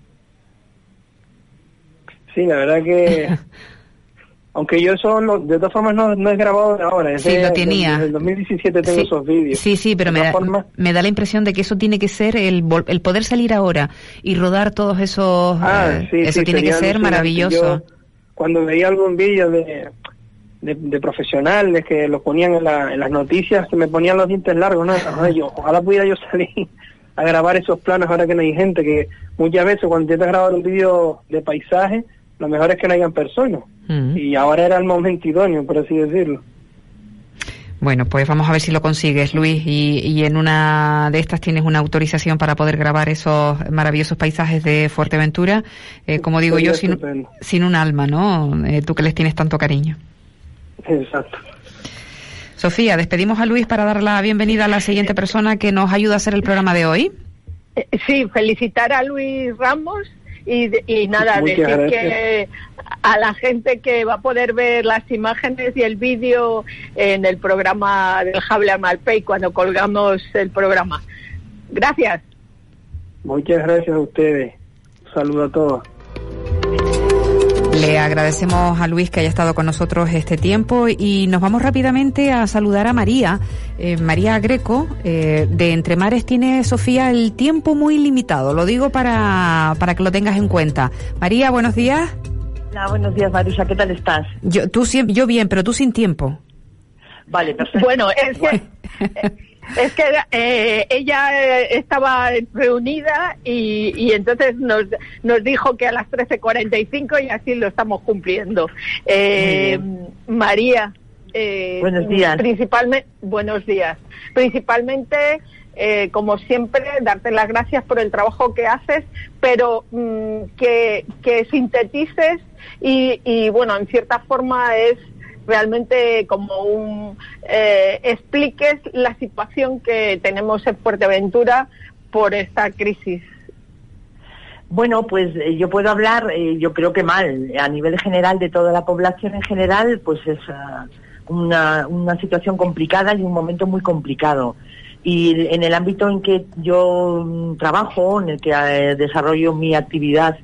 Sí, la verdad que aunque yo eso lo, de todas formas no, no es grabado de ahora, es sí, de, lo tenía. Desde el dos mil diecisiete tengo sí, esos vídeos. Sí, sí, pero me da, forma... me da la impresión de que eso tiene que ser el, el poder salir ahora y rodar todos esos ah, eh, sí, eso sí, tiene que ser maravilloso. Yo, cuando veía algún vídeo de, de de profesionales que lo ponían en, la, en las noticias, se me ponían los dientes largos, ¿no? Yo, ojalá pudiera yo salir a grabar esos planos ahora que no hay gente, que muchas veces cuando intentas grabar un vídeo de paisaje, lo mejor es que no hayan personas. Uh-huh. Y ahora era el momento idóneo, por así decirlo. Bueno, pues vamos a ver si lo consigues, Luis, y, y en una de estas tienes una autorización para poder grabar esos maravillosos paisajes de Fuerteventura, eh, como digo yo, sin, sin un alma, ¿no? Eh, tú que les tienes tanto cariño. Exacto. Sofía, despedimos a Luis para dar la bienvenida a la siguiente persona que nos ayuda a hacer el programa de hoy. Sí, felicitar a Luis Ramos y, y nada, Muchas decir gracias. Que a la gente que va a poder ver las imágenes y el vídeo en el programa del Jable a Malpey cuando colgamos el programa. Gracias. Muchas gracias a ustedes. Un saludo a todos. Le agradecemos a Luis que haya estado con nosotros este tiempo y nos vamos rápidamente a saludar a María. Eh, María Greco, eh, de Entre Mares, tiene, Sofía, el tiempo muy limitado. Lo digo para, para que lo tengas en cuenta. María, buenos días. Hola, buenos días, Marusa. ¿Qué tal estás? Yo, tú, yo bien, pero tú sin tiempo. Vale, perfecto. Bueno, es que... Es que eh, ella estaba reunida y, y entonces nos, nos dijo que a las trece cuarenta y cinco y así lo estamos cumpliendo. Eh, María, eh, buenos días. Principalmente, buenos días. Principalmente, eh, como siempre, darte las gracias por el trabajo que haces, pero mmm, que, que sintetices y, y, bueno, en cierta forma es realmente como un eh, expliques la situación que tenemos en Fuerteventura por esta crisis. Bueno, pues eh, yo puedo hablar, eh, yo creo que mal, a nivel general de toda la población en general, pues es uh, una, una situación complicada y un momento muy complicado. Y en el ámbito en que yo trabajo, en el que eh, desarrollo mi actividad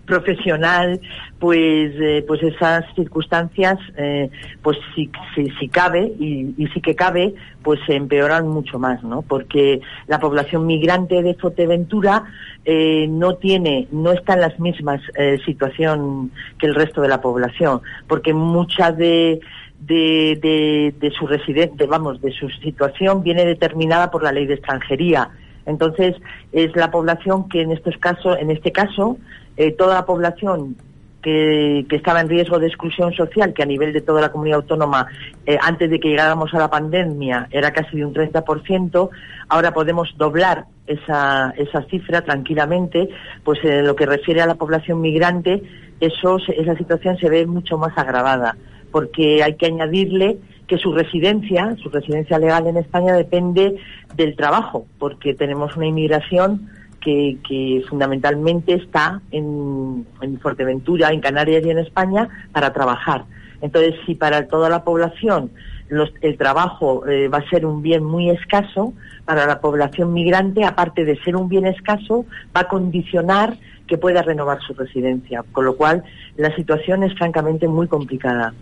profesional, pues eh, pues esas circunstancias, eh, pues si, si, si cabe, y, y sí que cabe, pues se empeoran mucho más, ¿no? Porque la población migrante de Fuerteventura eh, no tiene, no está en las mismas eh, situación que el resto de la población, porque mucha de de, de, de su residente, vamos, de su situación viene determinada por la ley de extranjería. Entonces es la población que en estos casos, en este caso, eh, toda la población que, que estaba en riesgo de exclusión social, que a nivel de toda la comunidad autónoma, eh, antes de que llegáramos a la pandemia, era casi de un treinta por ciento, ahora podemos doblar esa, esa cifra tranquilamente, pues en lo que refiere a la población migrante, eso, esa situación se ve mucho más agravada, porque hay que añadirle que su residencia, su residencia legal en España depende del trabajo, porque tenemos una inmigración que, que fundamentalmente está en, en Fuerteventura, en Canarias y en España para trabajar. Entonces, si para toda la población los, el trabajo eh, va a ser un bien muy escaso, para la población migrante, aparte de ser un bien escaso, va a condicionar que pueda renovar su residencia, con lo cual la situación es francamente muy complicada.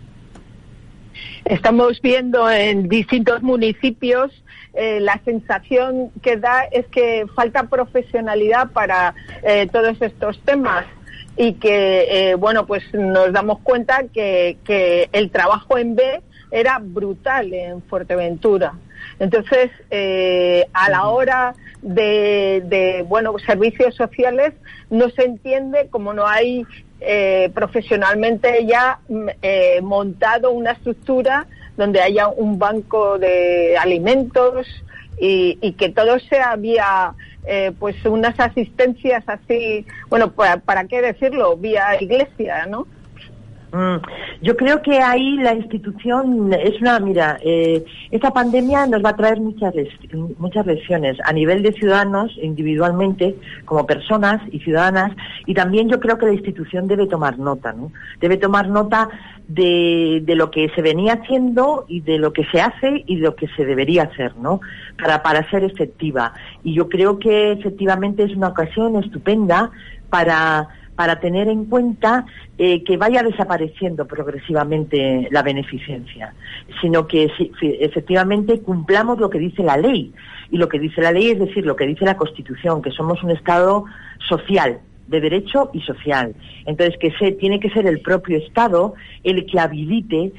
Estamos viendo en distintos municipios, eh, la sensación que da es que falta profesionalidad para eh, todos estos temas y que, eh, bueno, pues nos damos cuenta que, que el trabajo en B era brutal en Fuerteventura. Entonces, eh, a la hora de, de, bueno, servicios sociales, no se entiende como no hay eh, profesionalmente ya eh, montado una estructura donde haya un banco de alimentos y, y que todo sea vía, eh, pues unas asistencias así, bueno, para, ¿para qué decirlo? Vía iglesia, ¿no? Yo creo que ahí la institución es una, mira, eh, esta pandemia nos va a traer muchas muchas lesiones a nivel de ciudadanos, individualmente, como personas y ciudadanas, y también yo creo que la institución debe tomar nota, ¿no? Debe tomar nota de, de lo que se venía haciendo y de lo que se hace y de lo que se debería hacer, ¿no? Para, para ser efectiva. Y yo creo que efectivamente es una ocasión estupenda para... para tener en cuenta eh, que vaya desapareciendo progresivamente la beneficencia, sino que si, si, efectivamente cumplamos lo que dice la ley. Y lo que dice la ley es decir, lo que dice la Constitución, que somos un Estado social, de derecho y social. Entonces, que se, tiene que ser el propio Estado el que habilite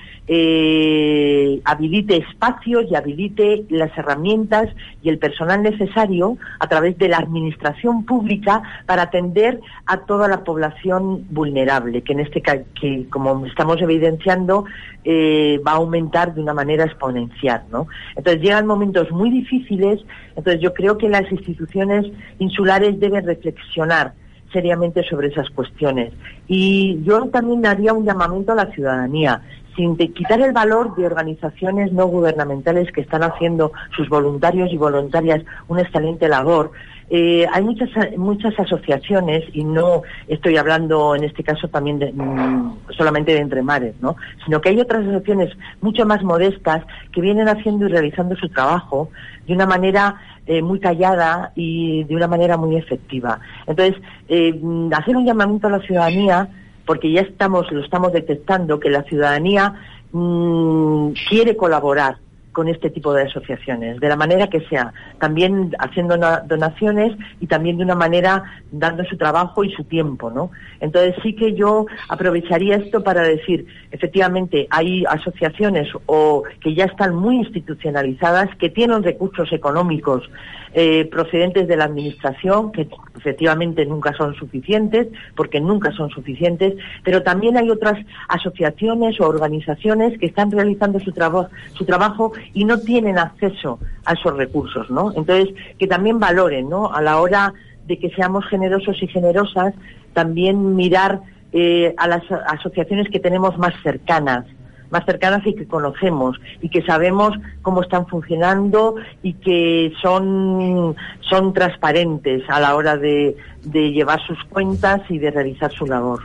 eh, habilite espacios y habilite las herramientas y el personal necesario a través de la administración pública para atender a toda la población vulnerable, que en este caso, que como estamos evidenciando, eh, va a aumentar de una manera exponencial, ¿no? Entonces llegan momentos muy difíciles. Entonces yo creo que las instituciones insulares deben reflexionar seriamente sobre esas cuestiones. Y yo también haría un llamamiento a la ciudadanía, sin de quitar el valor de organizaciones no gubernamentales que están haciendo sus voluntarios y voluntarias una excelente labor. Eh, hay muchas muchas asociaciones, y no estoy hablando en este caso también de, mmm, solamente de Entre Mares, ¿no? Sino que hay otras asociaciones mucho más modestas que vienen haciendo y realizando su trabajo de una manera eh, muy callada y de una manera muy efectiva. Entonces, eh, hacer un llamamiento a la ciudadanía, porque ya estamos, lo estamos detectando, que la ciudadanía mmm, quiere colaborar con este tipo de asociaciones, de la manera que sea, también haciendo donaciones y también de una manera dando su trabajo y su tiempo, ¿no? Entonces sí que yo aprovecharía esto para decir, efectivamente, hay asociaciones o que ya están muy institucionalizadas, que tienen recursos económicos eh, procedentes de la administración, que efectivamente nunca son suficientes, porque nunca son suficientes, pero también hay otras asociaciones o organizaciones que están realizando su trabajo, su trabajo y no tienen acceso a esos recursos, ¿no? Entonces, que también valoren, ¿no? A la hora de que seamos generosos y generosas, también mirar eh, a las asociaciones que tenemos más cercanas, más cercanas y que conocemos y que sabemos cómo están funcionando y que son, son transparentes a la hora de, de llevar sus cuentas y de realizar su labor.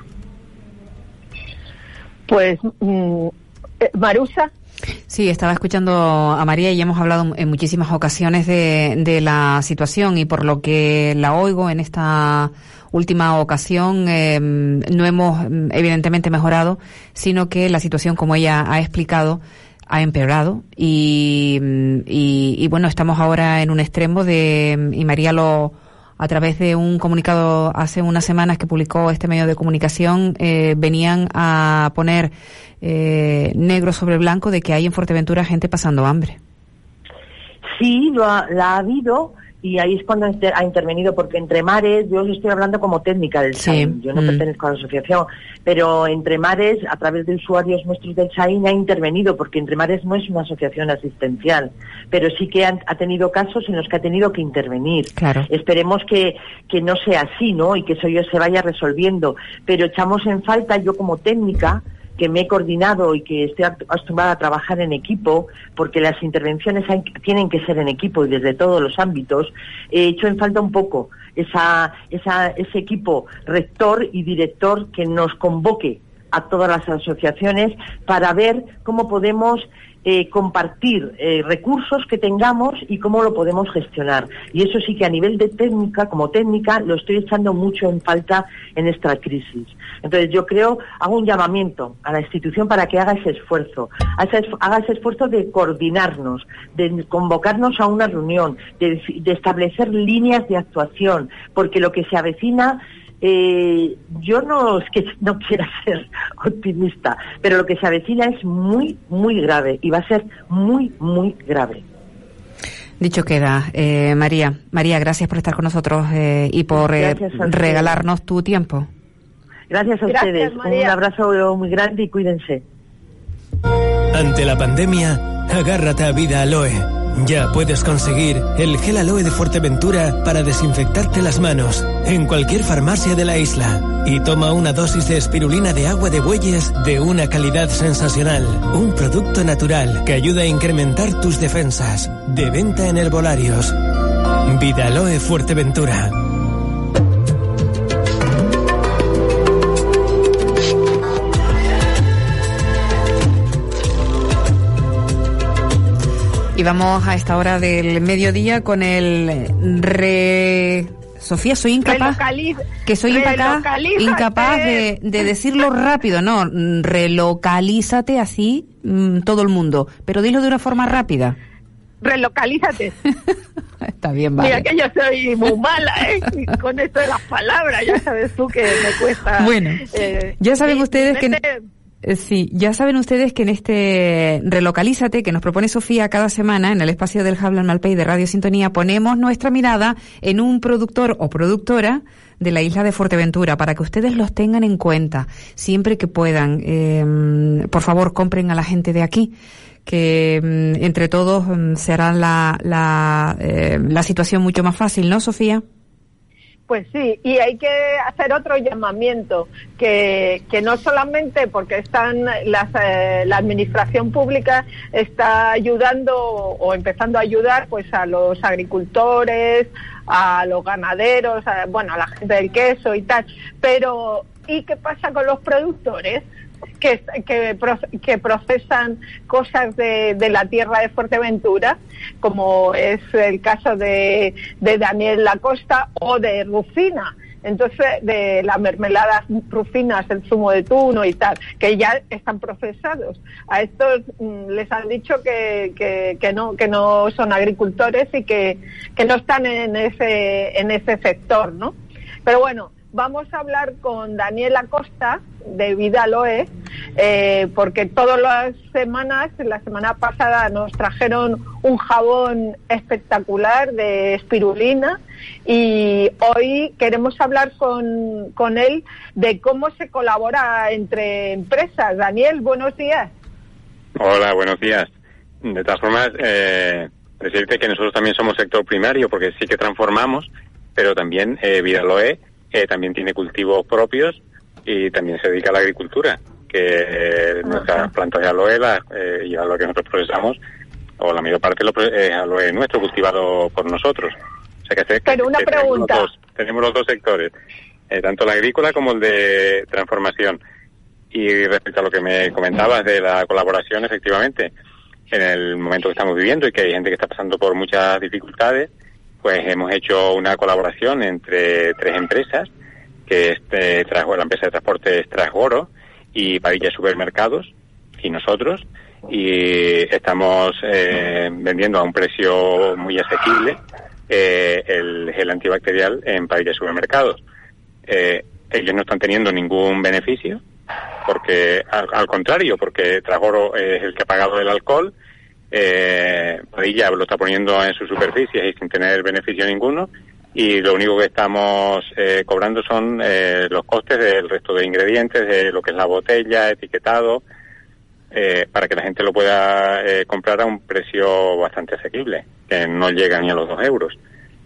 Pues, mm, Marusa. Sí, estaba escuchando a María y hemos hablado en muchísimas ocasiones de, de la situación, y por lo que la oigo en esta última ocasión eh, no hemos evidentemente mejorado, sino que la situación, como ella ha explicado, ha empeorado y, y, y bueno, estamos ahora en un extremo de, y María lo, a través de un comunicado hace unas semanas que publicó este medio de comunicación, eh, venían a poner eh, negro sobre blanco de que hay en Fuerteventura gente pasando hambre. Sí, lo ha, la ha habido, y ahí es cuando ha intervenido, porque Entre Mares, yo estoy hablando como técnica del S A I N, sí. yo no mm. pertenezco a la asociación, pero Entre Mares, a través de usuarios nuestros del S A I N, ha intervenido, porque Entre Mares no es una asociación asistencial, pero sí que han, ha tenido casos en los que ha tenido que intervenir. Claro. Esperemos que, que no sea así, ¿no?, y que eso ya se vaya resolviendo, pero echamos en falta, yo como técnica, que me he coordinado y que estoy acostumbrada a trabajar en equipo, porque las intervenciones hay, tienen que ser en equipo y desde todos los ámbitos, he hecho en falta un poco esa, esa, ese equipo rector y director que nos convoque a todas las asociaciones para ver cómo podemos eh, compartir eh, recursos que tengamos y cómo lo podemos gestionar. Y eso sí que a nivel de técnica, como técnica, lo estoy echando mucho en falta en esta crisis. Entonces yo creo, hago un llamamiento a la institución para que haga ese esfuerzo, haga ese esfuerzo de coordinarnos, de convocarnos a una reunión, de, de establecer líneas de actuación, porque lo que se avecina, eh, yo no es que no quiera ser optimista, pero lo que se avecina es muy, muy grave y va a ser muy, muy grave. Dicho queda, eh, María. María, gracias por estar con nosotros eh, y por eh, regalarnos tu tiempo. Gracias a Gracias, ustedes. María. Un abrazo muy grande y cuídense. Ante la pandemia, agárrate a Vida Aloe. Ya puedes conseguir el gel aloe de Fuerteventura para desinfectarte las manos en cualquier farmacia de la isla. Y toma una dosis de espirulina de agua de bueyes de una calidad sensacional. Un producto natural que ayuda a incrementar tus defensas. De venta en herbolarios. Vida Aloe Fuerteventura. Y vamos a esta hora del mediodía con el re... Sofía, soy incapaz, Relocaliz- que soy incapaz, incapaz de, de decirlo rápido, no, relocalízate así mmm, todo el mundo, pero dilo de una forma rápida. Relocalízate. Está bien, vale. Mira que yo soy muy mala, ¿eh? Con esto de las palabras, ya sabes tú que me cuesta. Bueno, eh, ya saben ustedes que... Este... Sí, ya saben ustedes que en este Relocalízate que nos propone Sofía cada semana en el espacio del Habla en Malpey de Radio Sintonía, ponemos nuestra mirada en un productor o productora de la isla de Fuerteventura para que ustedes los tengan en cuenta siempre que puedan. Eh, por favor, compren a la gente de aquí, que eh, entre todos eh, se hará la, la, eh, la situación mucho más fácil, ¿no, Sofía? Pues sí, y hay que hacer otro llamamiento, que, que no solamente porque están las, eh, la administración pública está ayudando o empezando a ayudar pues a los agricultores, a los ganaderos, a, bueno, a la gente del queso y tal, pero ¿y qué pasa con los productores? Que, que, que procesan cosas de, de la tierra de Fuerteventura, como es el caso de, de Daniel Lacosta o de Rufina, entonces de las mermeladas rufinas, el zumo de tuno y tal, que ya están procesados. A estos mm, les han dicho que, que, que no que no son agricultores y que, que no están en ese en ese sector, ¿no? Pero bueno, vamos a hablar con Daniel Acosta de Vida Aloe, eh, porque todas las semanas, la semana pasada nos trajeron un jabón espectacular de espirulina y hoy queremos hablar con, con él de cómo se colabora entre empresas. Daniel, buenos días. Hola, buenos días. De todas formas, eh, decirte que nosotros también somos sector primario porque sí que transformamos, pero también eh, Vida Aloe eh, también tiene cultivos propios y también se dedica a la agricultura, que eh, nuestras plantas de aloe la, eh, y a lo que nosotros procesamos, o la mayor parte es eh, aloe nuestro, cultivado por nosotros. O sea que, que, Pero una que pregunta. Tenemos los, dos, tenemos los dos sectores, eh, tanto el agrícola como el de transformación. Y respecto a lo que me comentabas de la colaboración, efectivamente, en el momento que estamos viviendo y que hay gente que está pasando por muchas dificultades, pues hemos hecho una colaboración entre tres empresas que es eh, la empresa de transporte es Trasgoro, y Padilla Supermercados, y nosotros, y estamos eh, vendiendo a un precio muy asequible eh, el gel antibacterial en Padilla Supermercados. Eh, ellos no están teniendo ningún beneficio, porque al, al contrario, porque Trasgoro es el que ha pagado el alcohol, eh, Padilla lo está poniendo en sus superficies y sin tener beneficio ninguno, y lo único que estamos eh, cobrando son eh, los costes del resto de ingredientes, de lo que es la botella, etiquetado, eh, para que la gente lo pueda eh, comprar a un precio bastante asequible, que no llega ni a los dos euros.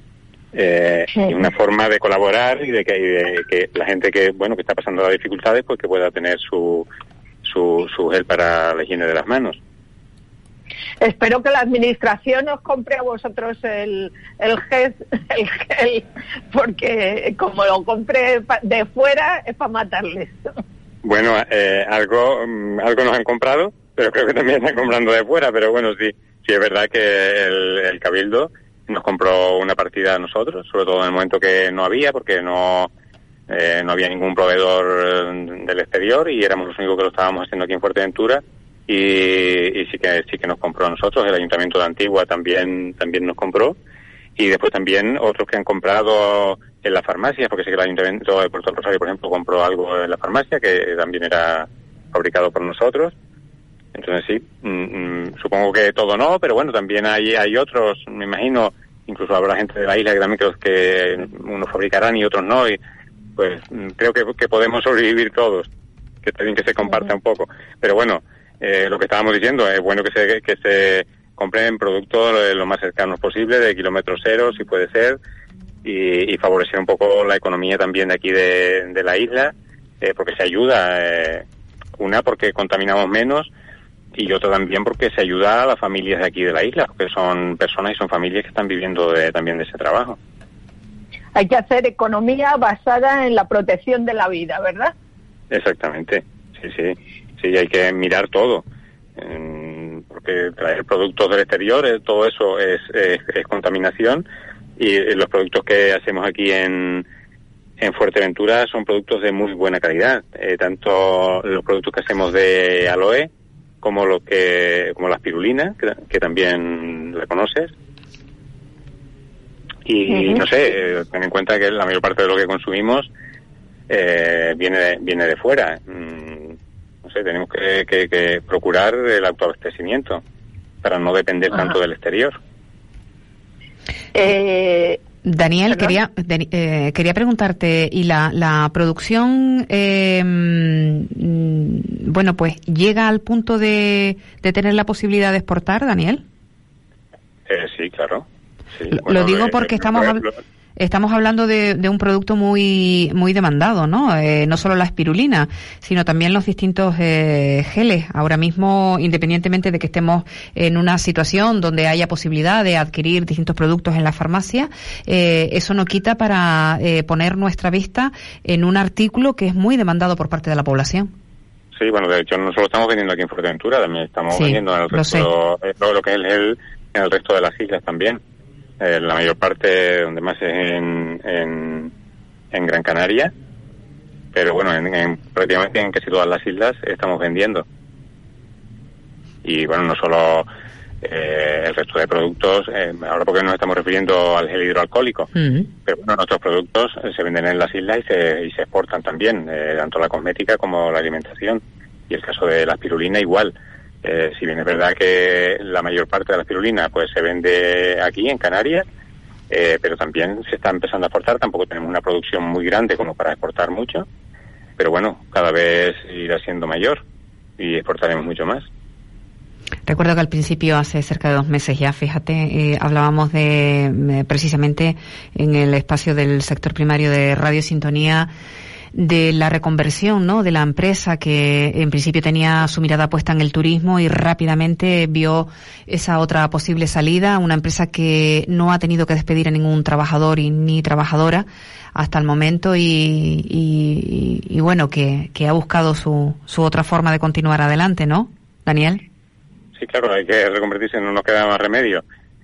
Eh, sí. Y una forma de colaborar y de que, y de que la gente que bueno que está pasando las dificultades, pues que pueda tener su su, su gel para la higiene de las manos. Espero que la administración os compre a vosotros el el gel, el gel, porque como lo compre de fuera es para matarles. Bueno, eh, algo algo nos han comprado, pero creo que también están comprando de fuera, pero bueno, sí, sí es verdad que el, el Cabildo nos compró una partida a nosotros, sobre todo en el momento que no había, porque no eh, no había ningún proveedor del exterior y éramos los únicos que lo estábamos haciendo aquí en Fuerteventura, y, y sí que sí que nos compró a nosotros. El Ayuntamiento de Antigua también también nos compró, y después también otros que han comprado en las farmacias, porque sé que el Ayuntamiento de Puerto del Rosario, por ejemplo, compró algo en la farmacia que también era fabricado por nosotros. Entonces sí, mm, supongo que todo no, pero bueno, también hay hay otros, me imagino, incluso habrá gente de la isla que también creo que unos fabricarán y otros no, y pues creo que, que podemos sobrevivir todos, que está bien que se comparta un poco. Pero bueno, eh, lo que estábamos diciendo, es bueno que se que se compren productos lo más cercanos posible, de kilómetro cero, si puede ser, y, y favorecer un poco la economía también de aquí de, de la isla, eh, porque se ayuda, eh, una porque contaminamos menos, y otra también porque se ayuda a las familias de aquí de la isla, porque son personas y son familias que están viviendo de, también de ese trabajo. Hay que hacer economía basada en la protección de la vida, ¿verdad? Exactamente, sí, sí, sí, hay que mirar todo, eh, porque traer productos del exterior, eh, todo eso es, es, es contaminación, y eh, los productos que hacemos aquí en, en Fuerteventura son productos de muy buena calidad, eh, tanto los productos que hacemos de aloe, como lo que como la espirulina, que, que también la conoces, y uh-huh. no sé, eh, ten en cuenta que la mayor parte de lo que consumimos eh, viene de, viene de fuera. Mm, no sé, tenemos que, que, que procurar el autoabastecimiento para no depender uh-huh. tanto del exterior. Eh... Daniel, quería eh, quería preguntarte, ¿y la, la producción, eh, bueno, pues llega al punto de, de tener la posibilidad de exportar, Daniel? Eh, sí, claro. Sí. Lo, bueno, lo digo eh, porque eh, estamos hablando... Estamos hablando de, de un producto muy muy demandado, ¿no? Eh, no solo la espirulina, sino también los distintos eh, geles. Ahora mismo, independientemente de que estemos en una situación donde haya posibilidad de adquirir distintos productos en la farmacia, eh, eso no quita para eh, poner nuestra vista en un artículo que es muy demandado por parte de la población. Sí, bueno, de hecho, no solo estamos vendiendo aquí en Fuerteventura, también estamos sí, vendiendo en el resto, lo, todo lo que es el gel en el resto de las islas también. Eh, la mayor parte donde más es en, en, en Gran Canaria, pero bueno, en, en, prácticamente en casi todas las islas estamos vendiendo. Y bueno, no solo eh, el resto de productos, eh, ahora porque nos estamos refiriendo al gel hidroalcohólico, uh-huh. pero bueno, nuestros productos eh, se venden en las islas y se, y se exportan también, eh, tanto la cosmética como la alimentación. Y el caso de la espirulina igual. Eh, si bien es verdad que la mayor parte de la espirulina pues se vende aquí en Canarias, eh, pero también se está empezando a exportar. Tampoco tenemos una producción muy grande como para exportar mucho, pero bueno, cada vez irá siendo mayor y exportaremos mucho más. Recuerdo que al principio, hace cerca de dos meses ya, fíjate, eh, hablábamos de eh, precisamente en el espacio del sector primario de Radio Sintonía, de la reconversión, ¿no?, de la empresa que en principio tenía su mirada puesta en el turismo y rápidamente vio esa otra posible salida, una empresa que no ha tenido que despedir a ningún trabajador y ni trabajadora hasta el momento, y, y, y bueno, que, que ha buscado su, su otra forma de continuar adelante, ¿no, Daniel? Sí, claro, hay que reconvertirse, no nos queda más remedio.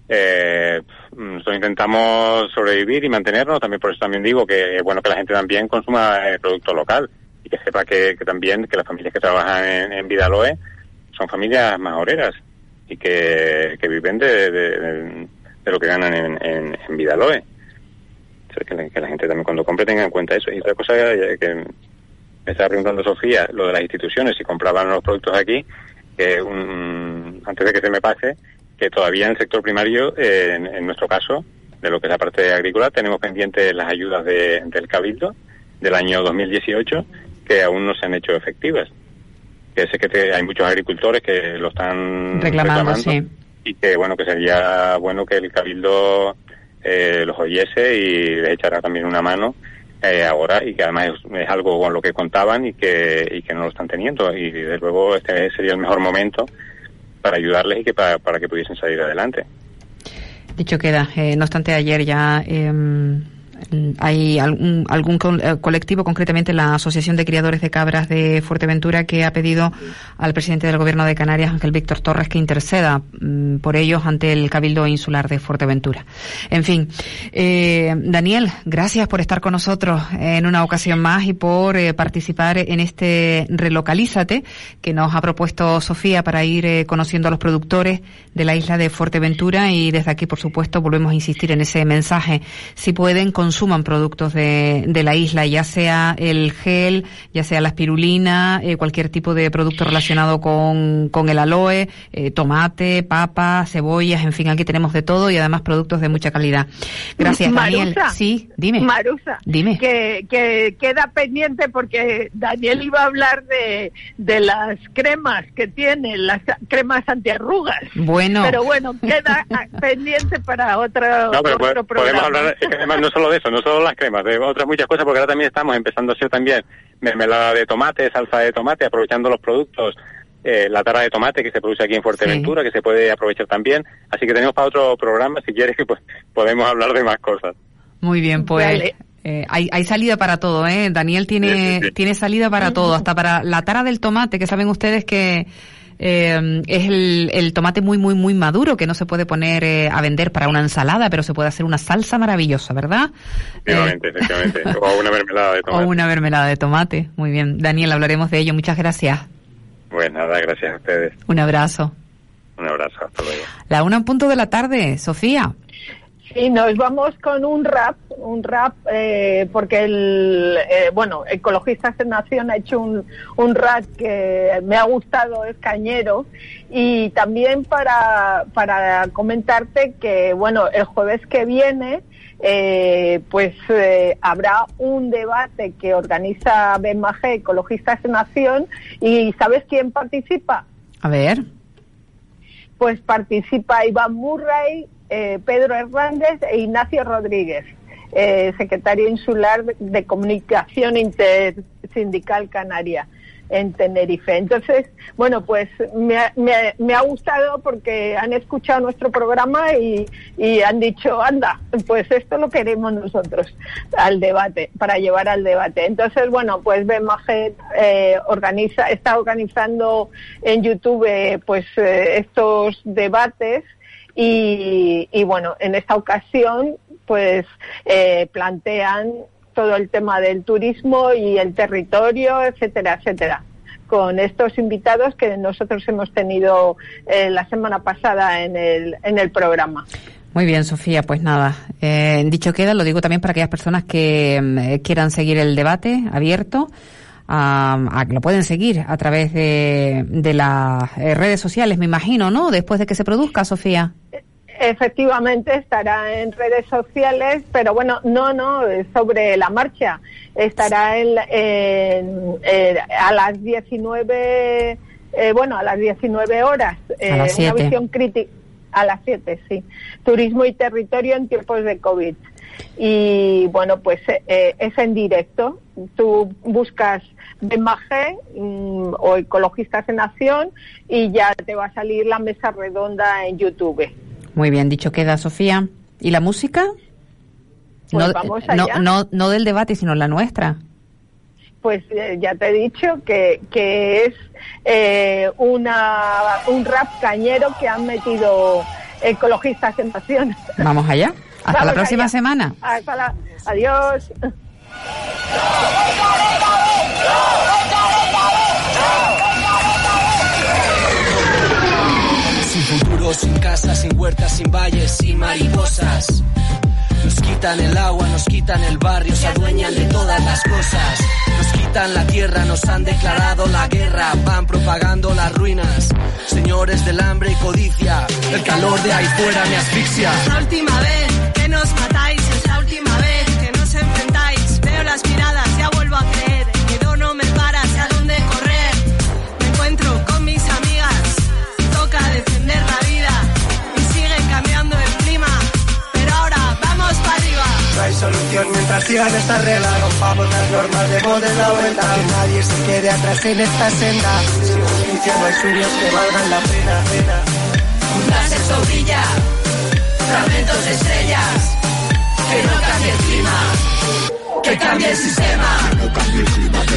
eh, nosotros intentamos sobrevivir y mantenernos, también por eso también digo que es bueno que la gente también consuma el producto local y que sepa que, que también que las familias que trabajan en, en Vidaloe son familias majoreras y que, que viven de, de, de, de lo que ganan en, en, en Vidaloe. O sea, que, la, que la gente también cuando compre tenga en cuenta eso. Y otra cosa que me estaba preguntando Sofía, lo de las instituciones, si compraban los productos aquí, que un, antes de que se me pase, que todavía en el sector primario, eh, en, en nuestro caso, de lo que es la parte agrícola, tenemos pendientes las ayudas de, del Cabildo del año dos mil dieciocho, que aún no se han hecho efectivas. Que sé que te, hay muchos agricultores que lo están reclamando, reclamando sí. Y que bueno, que sería bueno que el Cabildo eh, los oyese y les echara también una mano eh, ahora, y que además es, es algo con lo que contaban y que y que no lo están teniendo, y desde luego este sería el mejor momento para ayudarles y que para, para que pudiesen salir adelante. Dicho queda, eh, no obstante ayer ya eh, hay algún, algún colectivo, concretamente la Asociación de Criadores de Cabras de Fuerteventura, que ha pedido al presidente del Gobierno de Canarias, Ángel Víctor Torres, que interceda mm, por ellos ante el Cabildo Insular de Fuerteventura. En fin, eh, Daniel, gracias por estar con nosotros en una ocasión más y por eh, participar en este Relocalízate que nos ha propuesto Sofía para ir eh, conociendo a los productores de la isla de Fuerteventura, y desde aquí, por supuesto, volvemos a insistir en ese mensaje. Si pueden, consuman productos de, de la isla, ya sea el gel, ya sea la espirulina, eh, cualquier tipo de producto relacionado con, con el aloe, eh, tomate, papa, cebollas, en fin, aquí tenemos de todo y además productos de mucha calidad. Gracias, Daniel. Marusa, sí, dime. Marusa, dime. Que, que queda pendiente porque Daniel iba a hablar de, de las cremas que tiene, las cremas antiarrugas. Bueno. Pero bueno, queda pendiente para otro, no, pero otro podemos programa. hablar, es que además no solo de eso, no solo las cremas, de otras muchas cosas, porque ahora también estamos empezando a hacer también mermelada de tomate, salsa de tomate, aprovechando los productos, eh, la tara de tomate que se produce aquí en Fuerteventura, sí, que se puede aprovechar también. Así que tenemos para otro programa, si quieres, que pues podemos hablar de más cosas. Muy bien, pues eh, hay, hay salida para todo, ¿eh? Daniel tiene, sí, sí, sí. tiene salida para todo, hasta para la tara del tomate, que saben ustedes que Eh, es el, el tomate muy, muy, muy maduro, que no se puede poner eh, a vender para una ensalada, pero se puede hacer una salsa maravillosa, ¿verdad? Efectivamente, eh. efectivamente. O una mermelada de tomate. O una mermelada de tomate. Muy bien. Daniel, hablaremos de ello. Muchas gracias. Pues nada, gracias a ustedes. Un abrazo. Un abrazo, hasta luego. La una en punto de la tarde, Sofía. Sí, nos vamos con un rap, un rap, eh, porque el, eh, bueno, Ecologistas en Acción ha hecho un, un rap que me ha gustado, es cañero, y también para, para comentarte que, bueno, el jueves que viene, eh, pues eh, habrá un debate que organiza B M G, Ecologistas en Acción, y ¿sabes quién participa? A ver. Pues participa Iván Murray, Eh, Pedro Hernández e Ignacio Rodríguez, eh, secretario insular de Comunicación Intersindical Canaria en Tenerife. Entonces, bueno, pues me ha, me, ha, me ha gustado porque han escuchado nuestro programa y, y han dicho, anda, pues esto lo queremos nosotros al debate, para llevar al debate. Entonces, bueno, pues B M G eh, organiza, está organizando en YouTube eh, pues eh, estos debates. Y, y bueno, en esta ocasión pues eh, plantean todo el tema del turismo y el territorio, etcétera, etcétera, con estos invitados que nosotros hemos tenido eh, la semana pasada en el, en el programa. Muy bien, Sofía, pues nada, eh, dicho queda, lo digo también para aquellas personas que eh, quieran seguir el debate abierto. Uh, a, lo pueden seguir a través de, de las eh, redes sociales, me imagino, ¿no? Después de que se produzca, Sofía. Efectivamente, estará en redes sociales, pero bueno, no, no, sobre la marcha. Estará en, en, en a las diecinueve, eh, bueno, a las diecinueve horas. Eh, a las siete. Una visión crítica. A las siete, sí. Turismo y territorio en tiempos de COVID. Y bueno, pues eh, es en directo. Tú buscas B M G mmm, o Ecologistas en Acción y ya te va a salir la mesa redonda en YouTube. Muy bien, dicho queda, Sofía. ¿Y la música? Pues no, vamos allá. No, no, no del debate, sino la nuestra. Pues eh, ya te he dicho que, que es eh, una un rap cañero que han metido ecologistas en acción. Vamos allá. Hasta Vamos la próxima allá. semana. Hasta la... Adiós. Sin futuro, sin casa, sin huertas, sin valles, sin mariposas. Nos quitan el agua, nos quitan el barrio, se adueñan de todas las cosas. Nos quitan la tierra, nos han declarado la guerra, van propagando las ruinas. Señores del hambre y codicia, el calor de ahí fuera me asfixia. Es la última vez que nos matáis, es la última vez que nos enfrentáis. Veo las miradas, ya vuelvo a creer, el miedo no me para, sé a dónde correr. Me encuentro con mis amigas, toca defender la vida y sigue cambiando el clima, pero ahora vamos para arriba. No hay solución mientras sigan estas reglas, rompamos las normas, demos de la vuelta, que nadie se quede atrás en esta senda. Sin justicia no hay sueños que valgan la pena, pena. Un láser brilla, fragmentos de estrellas, que no cambie el clima, que cambie el sistema. Que no cambie el clima.